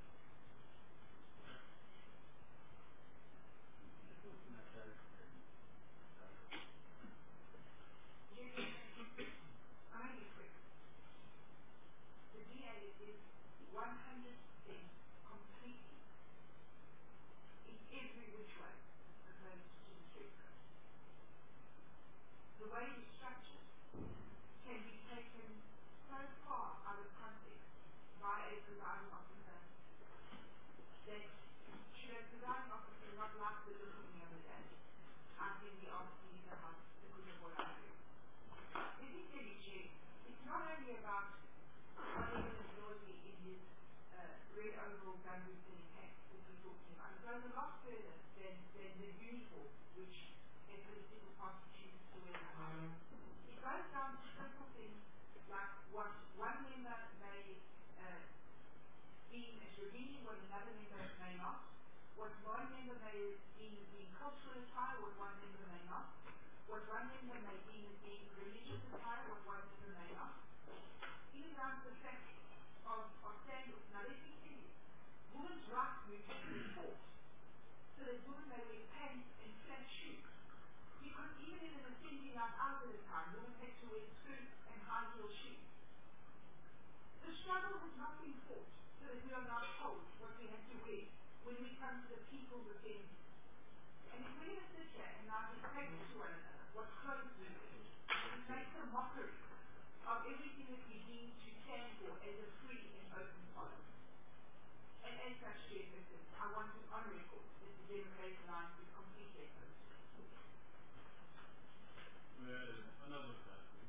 I make it quick. The D A is one hundred percent completely in every which way opposed to the street code. The way it's structured can be taken so far out of context by a presiding officer that should a presiding officer not like the look of me on the day, I think the officer needs a house because of what I do. Let me tell you, Chair, it's not only about what Evan Georgie in his uh, red overall gun boots and his hat that we're talking about. It goes a lot further than, than the uniform which a political party chooses to wear. It goes down to simple things like what one member may uh, deem as revealing, what another member may not, what one member may deem as being cultural attire, what one member may not, what one member may deem as being religious attire, what one member may not. Even down to the fact of, of sandals. Now let me tell you, women's rights movement is fought so that women may wear pants and flat shoes. Because even in an assembly like ours at the time, women had to wear skirts and high heel shoes. The struggle has not been fought so that we are now told what we have to wear when we come to the people's assembly. And if we're going to sit here and now dictate to one another what clothes we wear, it makes a mockery of everything that we deem to stand for as a free and open policy. And as such, Chairperson, I want it on record that the Democratic Alliance is completely opposed. Well, another question.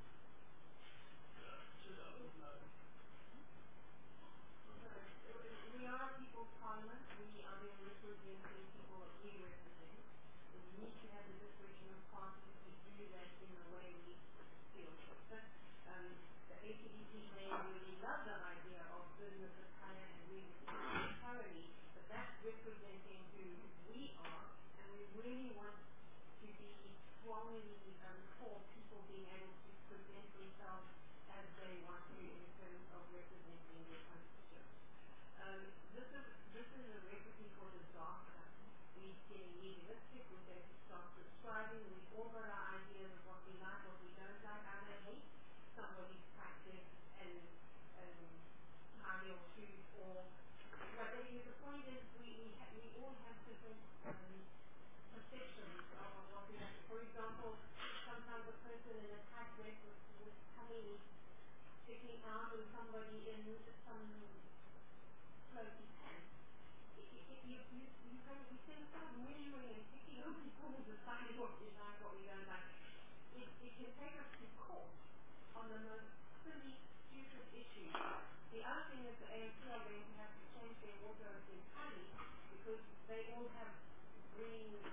We are a people's parliament. We are there representing people that we represent. And we need to have the discretion of parties to do that in the way we feel fit. Um, the A C D C may really love the idea of business attire and we thoroughly, but that's representing who we are, and we really want to be strongly um, for people being able to present themselves as they want to in terms of representing their constituents. Um, this is this is a recipe for disaster. We can legalistic, we're going to start prescribing, we've all got our ideas of what we like, what we don't like. I don't hate somebody's practice and um, high heel shoes or but the, the point is we we, ha- we all have different um, perceptions of what we like. For example, sometimes a person in a tight dress with, with tummy sticking out and somebody in some floaty pants. You, you, you, you, can, you can start measuring and picking up people and deciding what we like, what we don't like. It, it can take us to court on the most silly, stupid issues. The other thing is the A N P are going to have to change their wardrobes entirely because they all have green and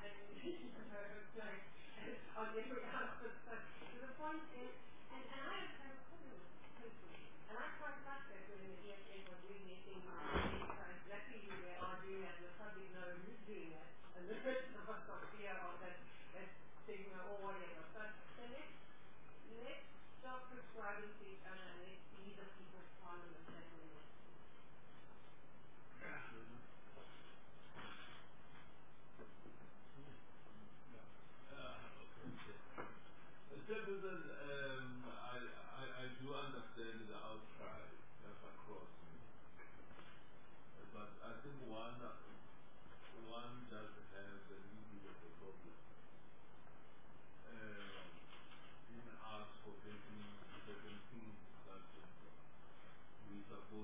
on every outfit. So the point is, and, and I don't have a problem with personally,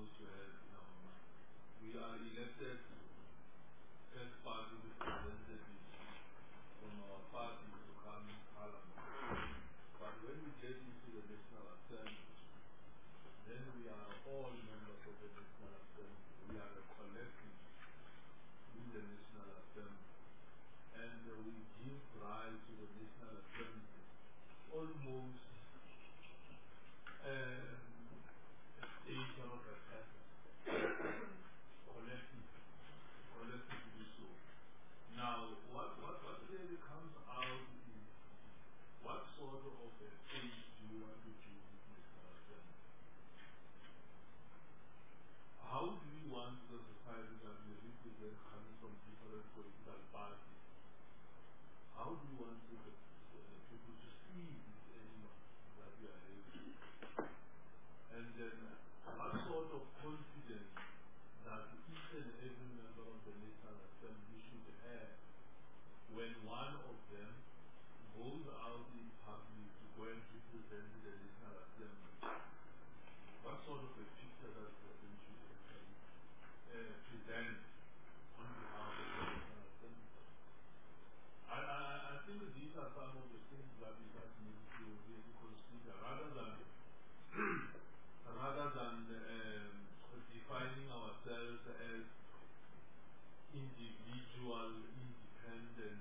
supposed to have in our mind. We are elected as party representatives from our party to come in parliament. But when we get into the National Assembly, then we are all members of the National Assembly. We are a collective in the National Assembly. And uh, we give rise to the National Assembly almost um, a station of a person. Collective. Collectively so. Now, what, what, what really comes out is what sort of a stage do you want to choose this National Assembly? How do you want the society that we represent coming from different political parties? How do you want the, the, the people to see this animal that we are having? And then what sort of confidence that each and every member of the National Assembly should have when one of them goes out in public to go and represent the National Assembly? What sort of a picture that person should actually uh, present on behalf of the National Assembly? I, I, I think these are some of the things that we just need to really consider rather than rather than um, defining ourselves as individual, independent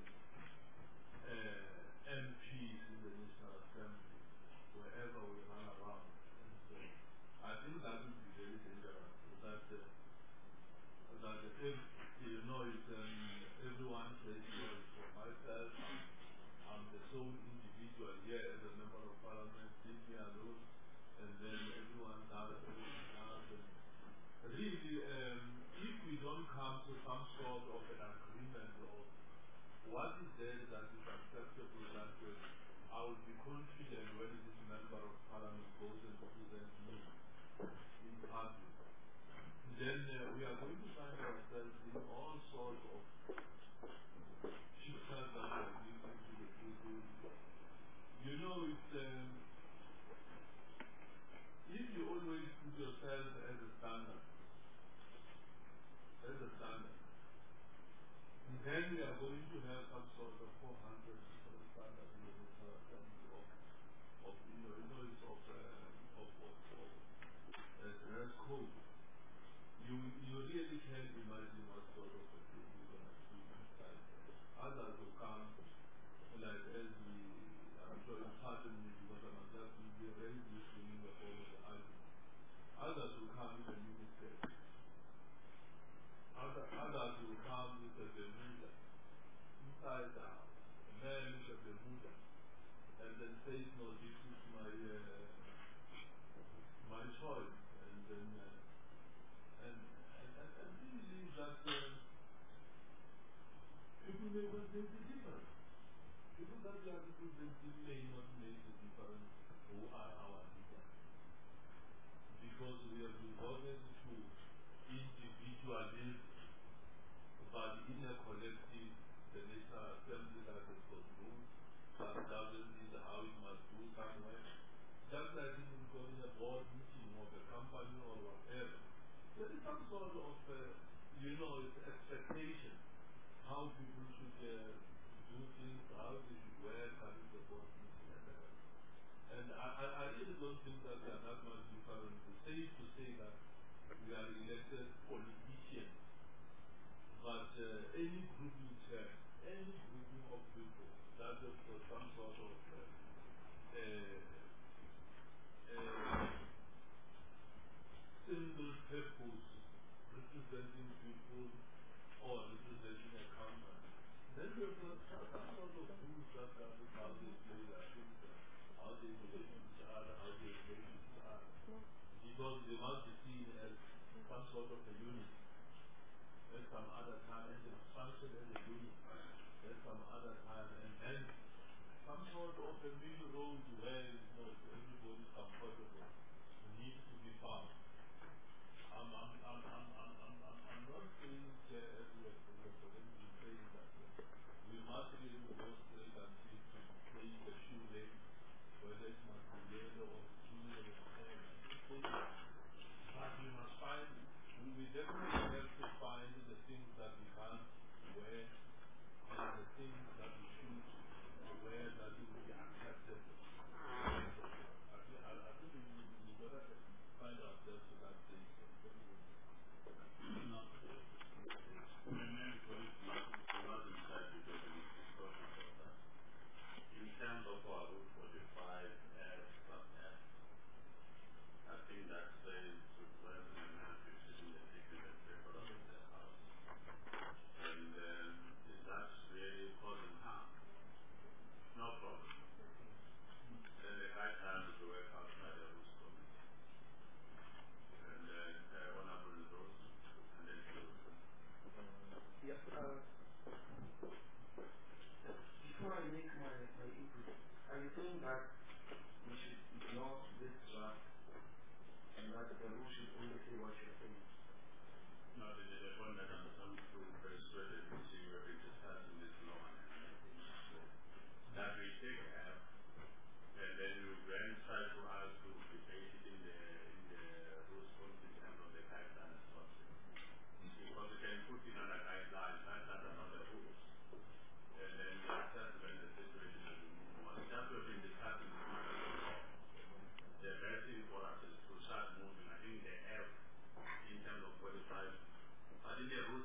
uh, M Ps in the National Assembly, wherever we run around. And so I think that would be very dangerous. That, uh, that if, you know, it's, um, everyone says, well, for myself, I'm, I'm the sole individual here as a member of parliament, leave me alone, and then everyone does everything else. And really, um, if we don't come to some sort of an agreement of what is there that is acceptable, that uh, I would be confident when this member of parliament goes and represents me in public, then uh, we are going to find ourselves in all sorts of pictures that we are giving to the people. You know, it's, um, if you always put yourself as a standard, as a standard, then we are going to have some sort of four hundred different standards in the National Assembly of, of you know, you know, it's of, uh, of, of, of uh, dress code. You, you really can't imagine what sort of a thing you're going to do inside. Others will come, like as we, I'm sure you pardon me because I must just be raised this in the form of the argument. Others will come with a minister. Other, others will come with a Bermuda. Inside the house. A man with a Bermuda. And then says, no, this is my, uh, my choice. And then, uh, and, and, and, and we believe that uh, people may not make the difference. People that we are representing may not make the difference who are our leaders. Because we have devoted to individualism, but in a collective, the National Assembly that has got rules, that doesn't need how it must do somewhere. Just like if you go in a board meeting of a company or whatever, there is some sort of, uh, you know, it's expectation, how people should uh, do things, how they should wear, coming to the board meeting, and that. And I, I, I really don't think that they are that much different. It's safe to say that we are elected politicians, but uh, any grouping chair, any grouping of people that has got some sort of uh, uh, uh, single purpose, representing people or representing a company, then we've got some sort of rules that govern how they play their things, how they relate to each other, how they relate to each other. Because they must be seen as some sort of a unit. At some other time, and they function as a unit. At some other time, and then some sort of a middle road where, you know, everybody is comfortable needs to be found. I'm, I'm, I'm, I'm, I'm, I'm, I'm, I'm not saying here as we are saying that we must really go straight until to make the shoe length, whether it must be yellow or blue or whatever. But we must find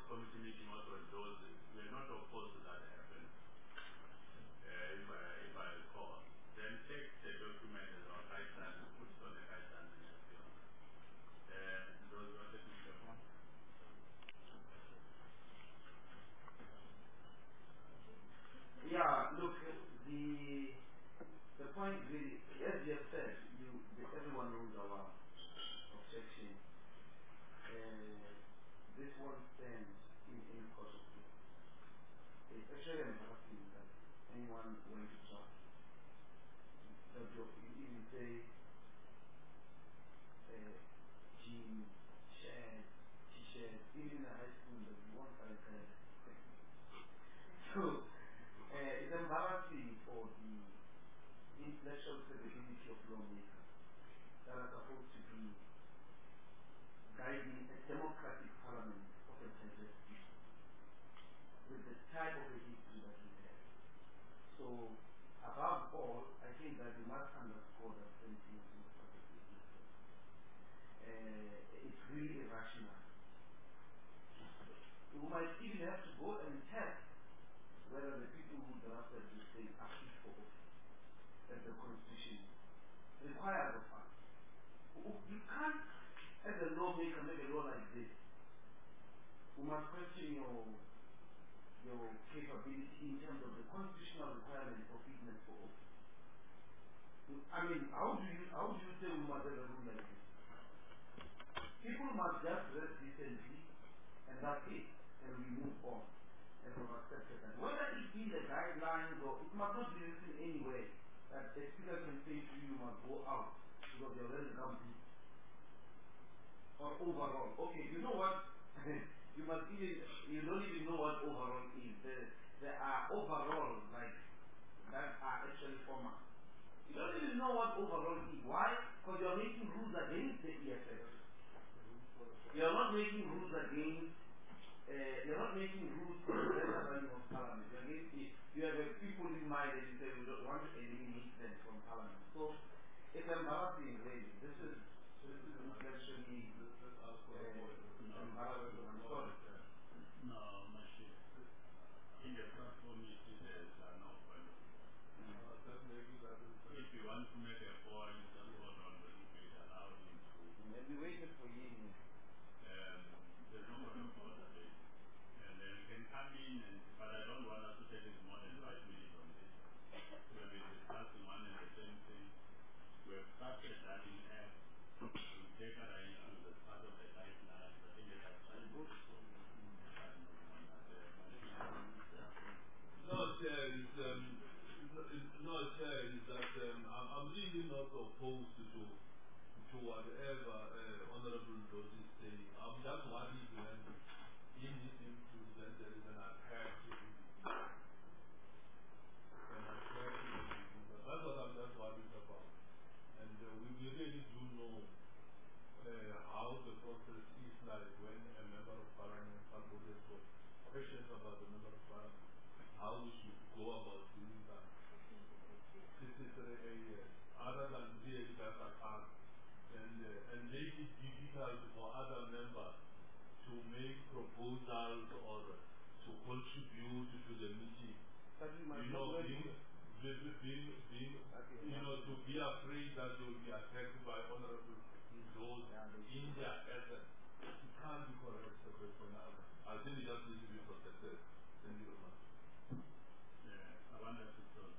committee meeting also endorsed it. We are not opposed to that happening. Uh, if I if I recall, then take the document as our guidelines and put it on the guidelines and everything. Uh, those are the things that want. Yeah, look, the the point really, as you have said, you the, everyone knows our objection. Uh, this won't stand in any court of law. It's actually embarrassing that anyone went to trial. That you even say uh, jeans, shirts, t-shirts, even in the high school that you won't find that. So uh, it's embarrassing for the intellectual credibility of lawmakers that are supposed to be guiding a democratic parliament of a diverse people with the type of a history that we have. So, above all, I think that we must underscore that sentiment in the part of the history. Uh, it's really irrational. We might even have to go and test whether the people who drafted this thing are fit for office, as the Constitution requires of us. You can't, as a lawmaker, make a law like this. We must question your your capability in terms of the constitutional requirements for fitness for office. I mean, how do you how do you say we must have a rule like this? People must just rest decently, and that's it, and we move on, and we've accepted that. Whether it be the guidelines or it must not be written anywhere that the speaker can say to you, you must go out because you're already come to. Or overall. Okay, you know what? you must even, you don't even know what overall is. There, there are overall, like, that are actually formal. You don't even know what overall is. Why? Because you're making rules against the E F F. You're not making rules against, uh, you're not making rules for the better running of parliament. You're against it. You have a people in mind and you say we don't want to eliminate them from parliament. So, it's embarrassing, really. This is, this is essentially No, no, machine. In the platform, you see there's uh, no point. If you want to make a point, just hold on the debate, allow him to. and we waited for you. Um, there's no point of order there. And then you can come in, and but I don't want us to take it more than five minutes on this. We have been discussing one and the same thing. We have started that in app. We take other issues as part of the guidelines. I think they have tried to do so. No, Chair, is, um, no, Chair, is that um, I'm, I'm really not opposed to, to whatever uh, Honorable Dodd is saying. I'm just worried when in his input when there is an attack to him. An attack to him. That's what I'm just worried about. And uh, we, we really do know uh, how the process is like when a member of parliament, somebody has got questions about the member of parliament, how we should go about doing that. This is a, a, other than really just attack and, uh, and make it difficult for other members to make proposals or to contribute to the meeting. You know, being, being, being, being you know, to be afraid that they will be attacked by honorable those in their essence. It can't be correct, Secretary. I think it just needs to be protected. Thank you very much. Yeah, I want us to talk.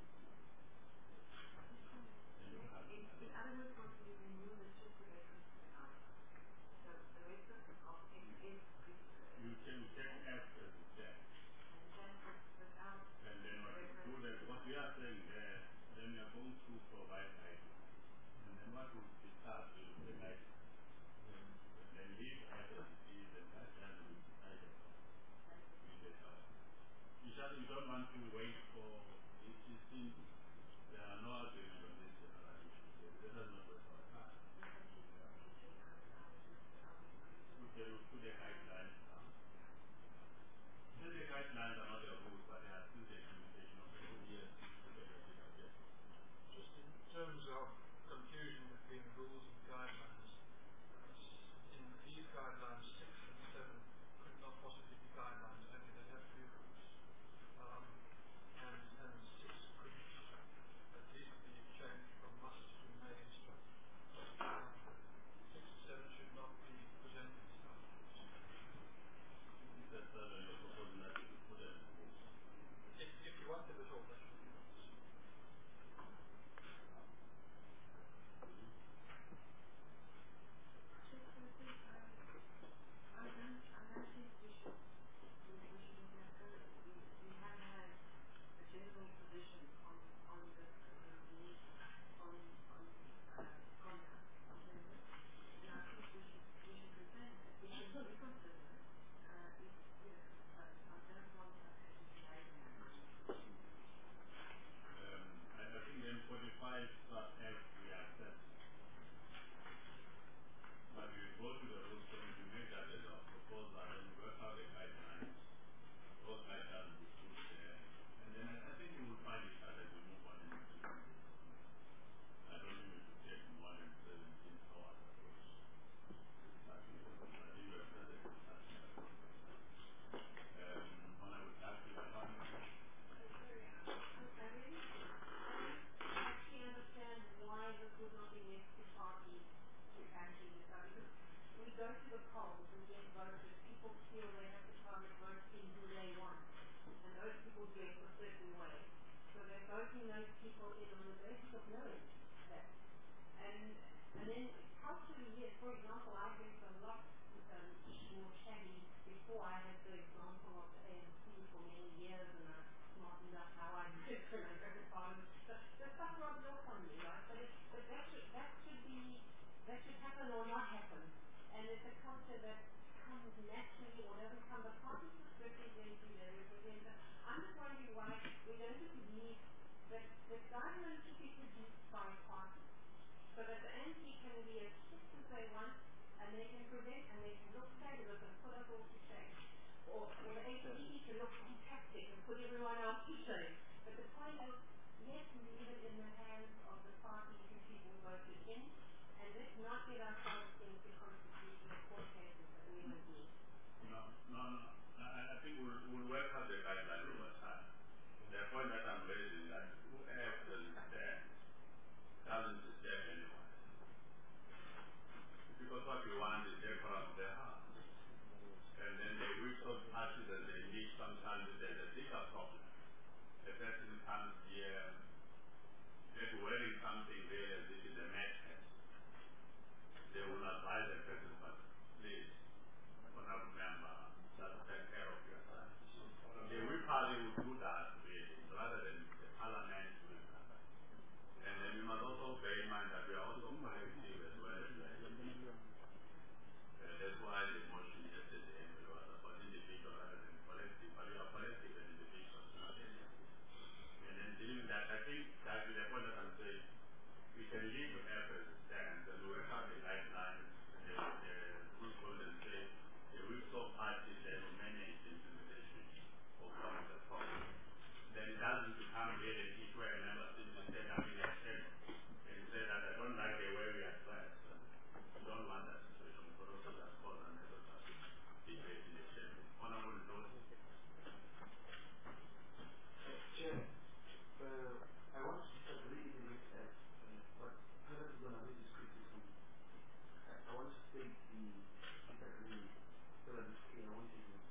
In other words, what we remove the two references to the answer. So the reference of X is You can take F as a check. and then without And then what you do that, what we are saying there, then we are going to provide guidance. And then what will be start is the guidance. And then if bring people in on the basis of knowing that. And and then culturally, yes, for example, I drink a lot um, more shabby before I had the example of the A M C for many years, and I smartened up how I did it when I drank a part. The, the stuff rubs off on me, right? But, it, but that, should, that should be, that should happen or not happen. And it's a culture that comes naturally or doesn't come. The parties just represent you, they represent the, I'm just wondering why we don't just leave that the guidelines should be produced by parties so that the A N C can be as strict as they want, and they can present and they can look fabulous and put us all to shame. Or, or the A C T can look fantastic and put everyone else to shame. But the point is, let's leave it in the hands of the parties who people voted in, and let's not get ourselves into constitutional court cases that we don't need. No, no, no. I, I think we'll, we'll work out the guidelines over time. The point that I'm raising is that whoever is there doesn't disturb anyone. Because what we want is the from the heart. And then they wish those parties that they need sometimes there's a bigger problem. The person comes here, maybe wearing something really as if it's a mattress. They will advise the person, but please, honorable member, just take care of yourself. The we party will do that really, rather than the parliament doing that. And then we must also bear in mind that we are also collective as well as legislative. Uh, that's why the motion yesterday was about individual rather than collective, but we are collective and individual. And then dealing with that, I think that is the point that I'm saying. We can leave the efforts stand and work out the guidelines, the, the rules and say the resource parties that will manage the implementation of some of the problems. Then it doesn't become really an issue where a member simply said, I'm in a chamber. And say that I don't like the way we are dressed. You don't want that situation because also that's caused unnecessary debate in the chamber. Honorable notice. Chair, uh, I want to disagree with it as uh, but perhaps going to raise criticism. I, I want to state the disagreement so that it's clear. I want to know.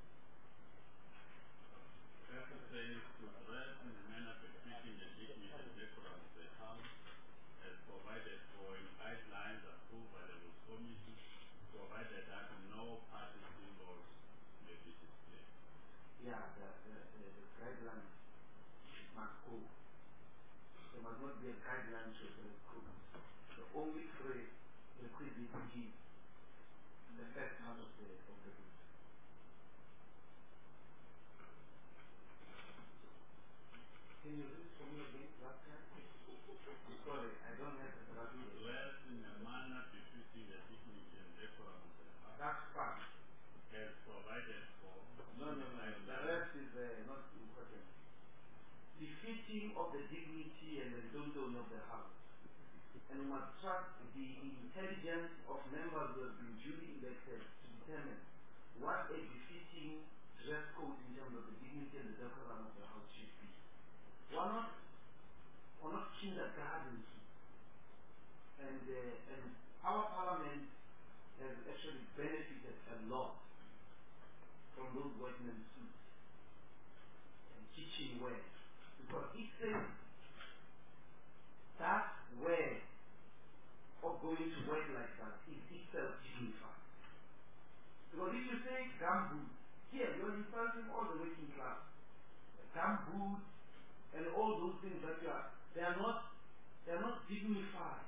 First says to dress in a manner befitting the dignity and decorum of the House as provided for in guidelines approved by the Rules Committee, provided that no party symbols may be displayed. Yeah, the, the, the, the guidelines must go. There must not be a guideline to the recruit. The only phrase requisite is the first part of the of the book. Can you read for me again last time? I'm sorry, I don't have the last To page. dress in a manner befitting the dignity and decorum of the House That's fine. as provided for No, no, no. The rest is uh, not important. Befitting of the dignity and the tone of the House. And we must trust the intelligence of members who have been duly elected to determine what a befitting dress code in terms of the dignity and the decorum of the House should be. We're not, we're not kindergarten kids. And, uh, and our parliament has actually benefited a lot from those workmen's suits and kitchen wear. Because it says that wear of going to work like that is itself dignified. Because if you say gumboot, here you're insulting all the working class. Gumboot and all those things that you are, they are not, they are not dignified.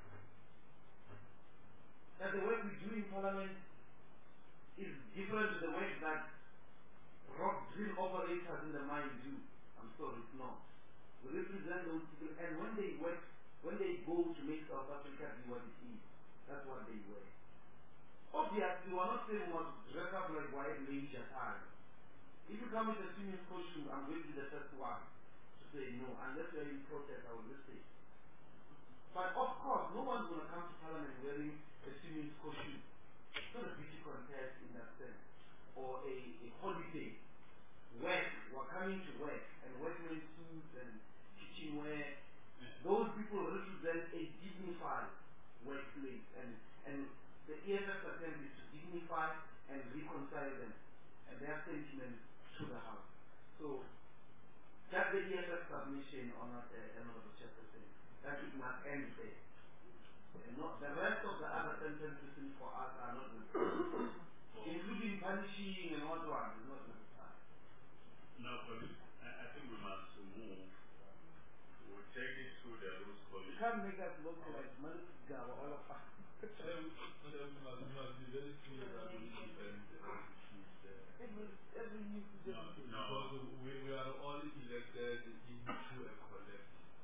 That the work we do in Parliament is different to the work that rock drill operators in the mine do. I'm sorry, it's not. We represent those people, and when they work, when they go to make South Africa be what it is, that's what they wear. Obviously, we're not saying we must dress up like white leisure time. If you come with a swimming costume, I'm going to be the first one to say no. Unless you're in protest, I will just say. But of course, no one's going to come to Parliament wearing a swimming costume. It's not a beauty contest in that sense. Or a, a holiday. Work, we're coming to work, and workmen's suits and kitchenware. Those people represent a dignified workplace, and, and the E F F's attempt is to dignify and reconcile them and their sentiments to the House. So, Just the E S S submission or not, uh, and not the chapter thing. That it must end there. Uh, not, the rest of the other sentences for us are not necessary. Including punishing and what one is not necessary. No, but I, I think we must move. We'll take it through the rules committee. You can't make us look like Malika or all of us. So we must, we must be very clear that we defend the issues there. Every, every new No, no. Because we, we are all elected into a collective.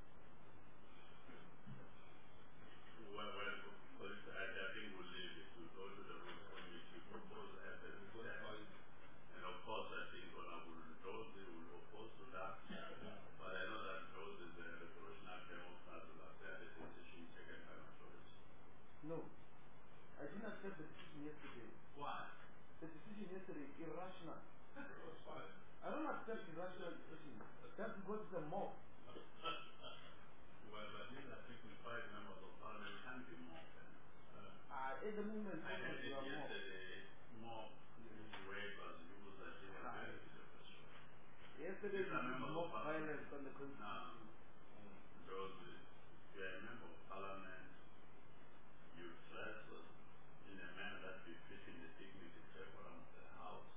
Well, well, because I, I think we'll leave it. We'll go to the rules committee, propose as a step. And of course, I think Honorable Rose will oppose to that. But I know that Rose is a revolutionary democrat who has said the decision taken by majority. No. I didn't accept the decision yesterday. Why? The decision yesterday is irrational. That's fine. I don't accept irrational decisions. That's because it's a mob. Well, but these are fifty-five members of parliament can be more than. Uh, at the moment, I heard it you are mob. yesterday, more way was used, I think, a very different way. Yesterday, These there are was members mob of parliament. violence on the constitution. No. Those, if you are a member of parliament, you dress in a manner that befitting the dignity decorum of the house.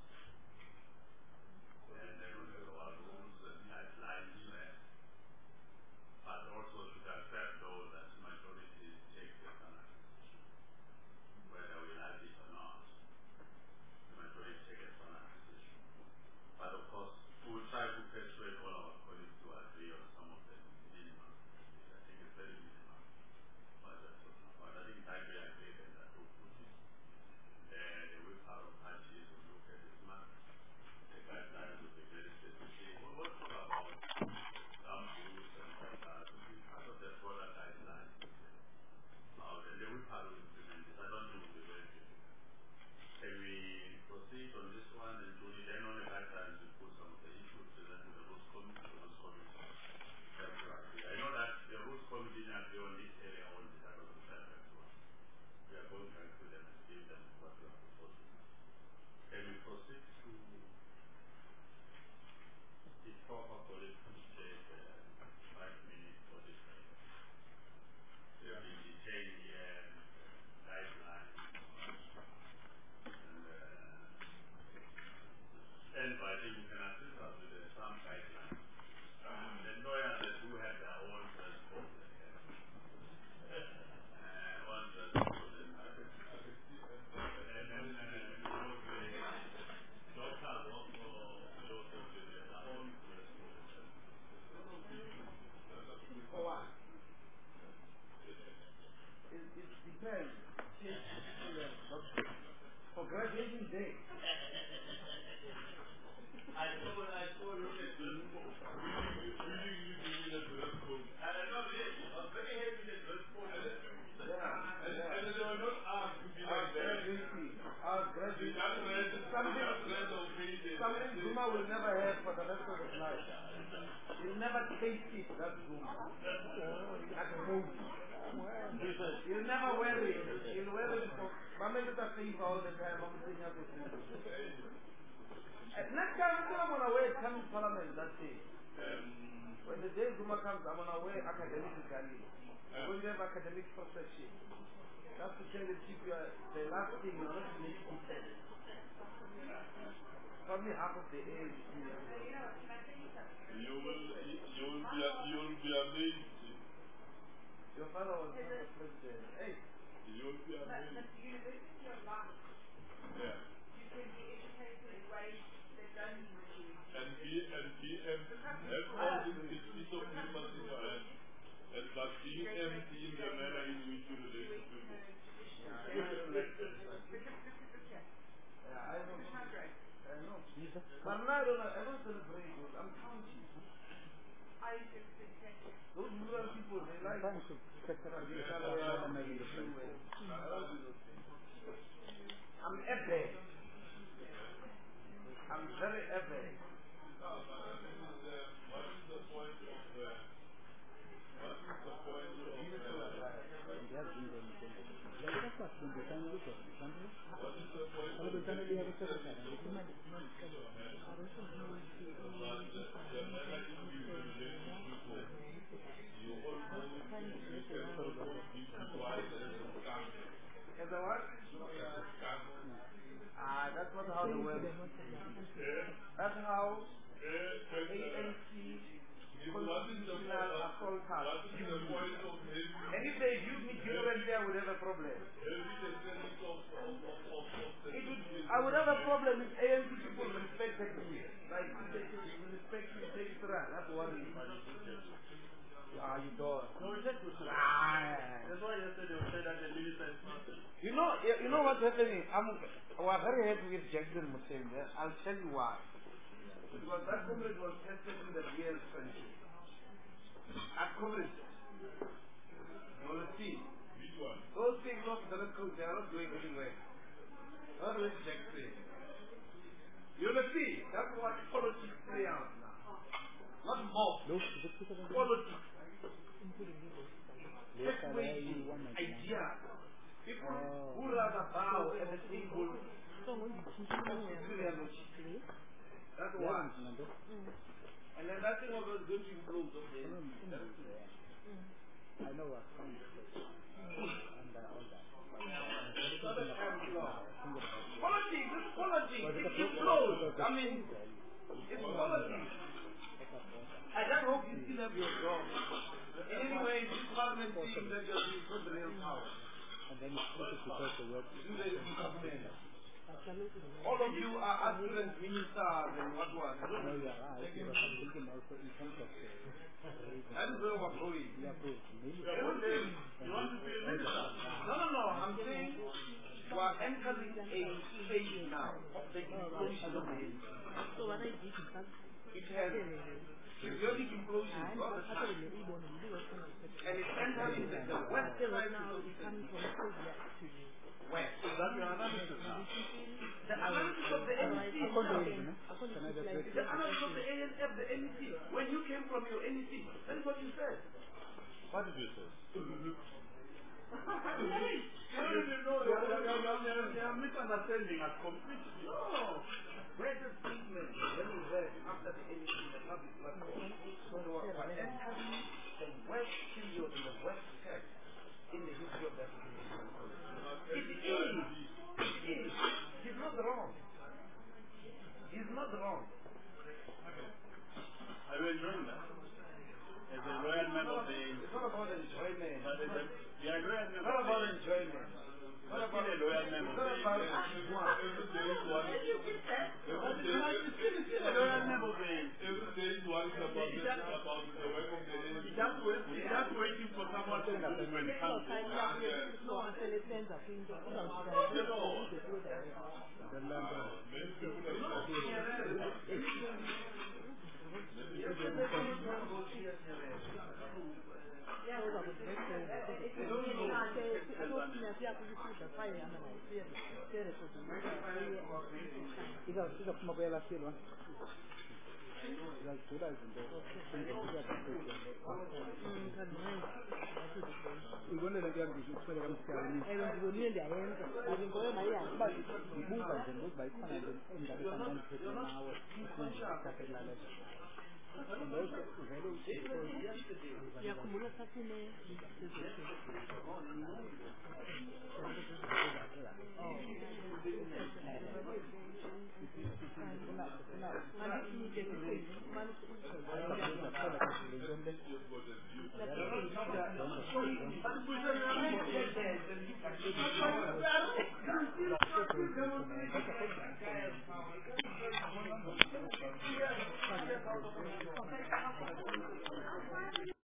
And there will be our rules and guidelines there. But also should accept though that majority take the final decision. Whether we like it or not, the majority take a final decision. But of course, we will try to persuade all our colleagues to agree on some of the minimum. I think it's very minimal. But that's what but I think that we agree then that we'll put it. Uh, the way part of parties will look at this matter. The guidelines will be very specific. We'll we'll talk about some rules and all that. It will be part of the broader guidelines. How then the way part will implement this. I don't think it will be very difficult. Can we proceed on this one and do it? Then on the guidelines we put some of the issues presented to the rules committee. The rules committee have to agree. I know that the rules committee didn't agree on this area only. That was the perfect one. We are going to agree them and give them what we are proposing. Can we proceed to the proper political take uh, five minutes for this item? We have been detained here, guidelines, and uh, and I think you can assist us with uh, some guidelines. The lawyers that do have their own dress code. Uh, one dress code. And then uh, because the doctors also those of their own dress code. For what? It, it depends. For graduation day. I saw I saw look at dress code. Really, really, really the dress code. And I know this. I was very happy with the dress code. Yeah. And, yeah. and they were not asked to be Our like that. graduation. Our They graduation. just read, Something, just read or read it. something Zuma will never have for the rest of his life. He'll never taste it, that Zuma. That food. He'll never wear it. He'll wear it for Mama is a favor all the time. I'm saying that it's next time I'm gonna wear it coming to Parliament that day. When the day Zuma comes, I'm gonna wear academically. I'm going to have academic professorship. That's to tell the chief you are the last thing you're not to make it. Probably half of the age. You will, you will be, you will be amazed. Your father was not a president. Hey. You will be amazed. But the University of London, Yeah. you can be educated in ways that don't need you. And be, and be empty. Have all this piece of paper in your hand. And but be empty in the manner in which you relate to people. Yeah, I don't like that. Yeah, I know. I know. But now I don't, I don't celebrate those. I'm counting. I used to pretend. Those rural people, they like traditional way of making shoe. I'm epic. I'm very epic. What is the point of the, what is the point of the, what is the point of the, but the manner in which how the world is. That's how A N C constitutional assault has used. And if they use me differently, I would have a problem. It would, I would have a problem if A N C people respected me. Like, they respect me, take it right. That's one thing. Ah, you don't. No, it's just Ah. That's why yesterday they said that the minister is not. You know, you know what's happening? I'm, we're very happy with Jackson Musembe. I'll tell you why. Because that comrade was tested in the real friendship. That comrade, you will see. Those things of the coach, they are not going anywhere. Not with Jackson. You will see. That's what politics play out now. Not mob. Politics. Persuading idea. People who rather bow at the table of superiority. That's why. And then that thing was going to implode. Okay? I know what I'm saying. And uh, all that. It's not a time law. Politics, it's politics. It implodes. I mean, it's politics. I just hope you still have your job. In any way, this parliament seems that you're doing good real power. And then it's because the work is all of you are aspirant ministers and what was. I know you are right, because I'm thinking also in terms of the that is where we're going. Yeah, good. Maybe. You want to be a minister? No, no, no. I'm saying we are entering a phase now of the implosion of the So what I did is that it has periodic implosions, not the time. And it's entering the, the west side now of it the comes from Korea to west. Is that your analysis now? The analysis of the N E C According to itself. you, no? Can I just break The analysis of the A N F, the N E C. When you came from your N E C, that's what you said. What did you say? Yes. You don't even know. They are, they are misunderstanding us completely. No. Where's the statement when we read after the N E C in the public platform? So they were entering the west period in the west step in the history of the African National Congress. It is. It is. He's not wrong. He's not wrong. Are you enjoying that? As a royal member of the... It's not about enjoyment. But as a... You are royal It's member not of about the... enjoyment. It's not about a loyal member It's of not the... about Every day is one. Every day is a loyal member of the... Every day is one about the about the work of the... He's just waiting, he's just waiting for someone to do when it comes to... 이거 이거 뭐 배라 싫어. 이거 주다 이제 이거는 그냥 이제 소리가 무시하는. 이거 이거는 대야인데. 아직 거의 많이 안 봐. 뭔가 이제 뭐 많이 커나 좀 인간이 상관 되게 나와. y acumula fácilmente.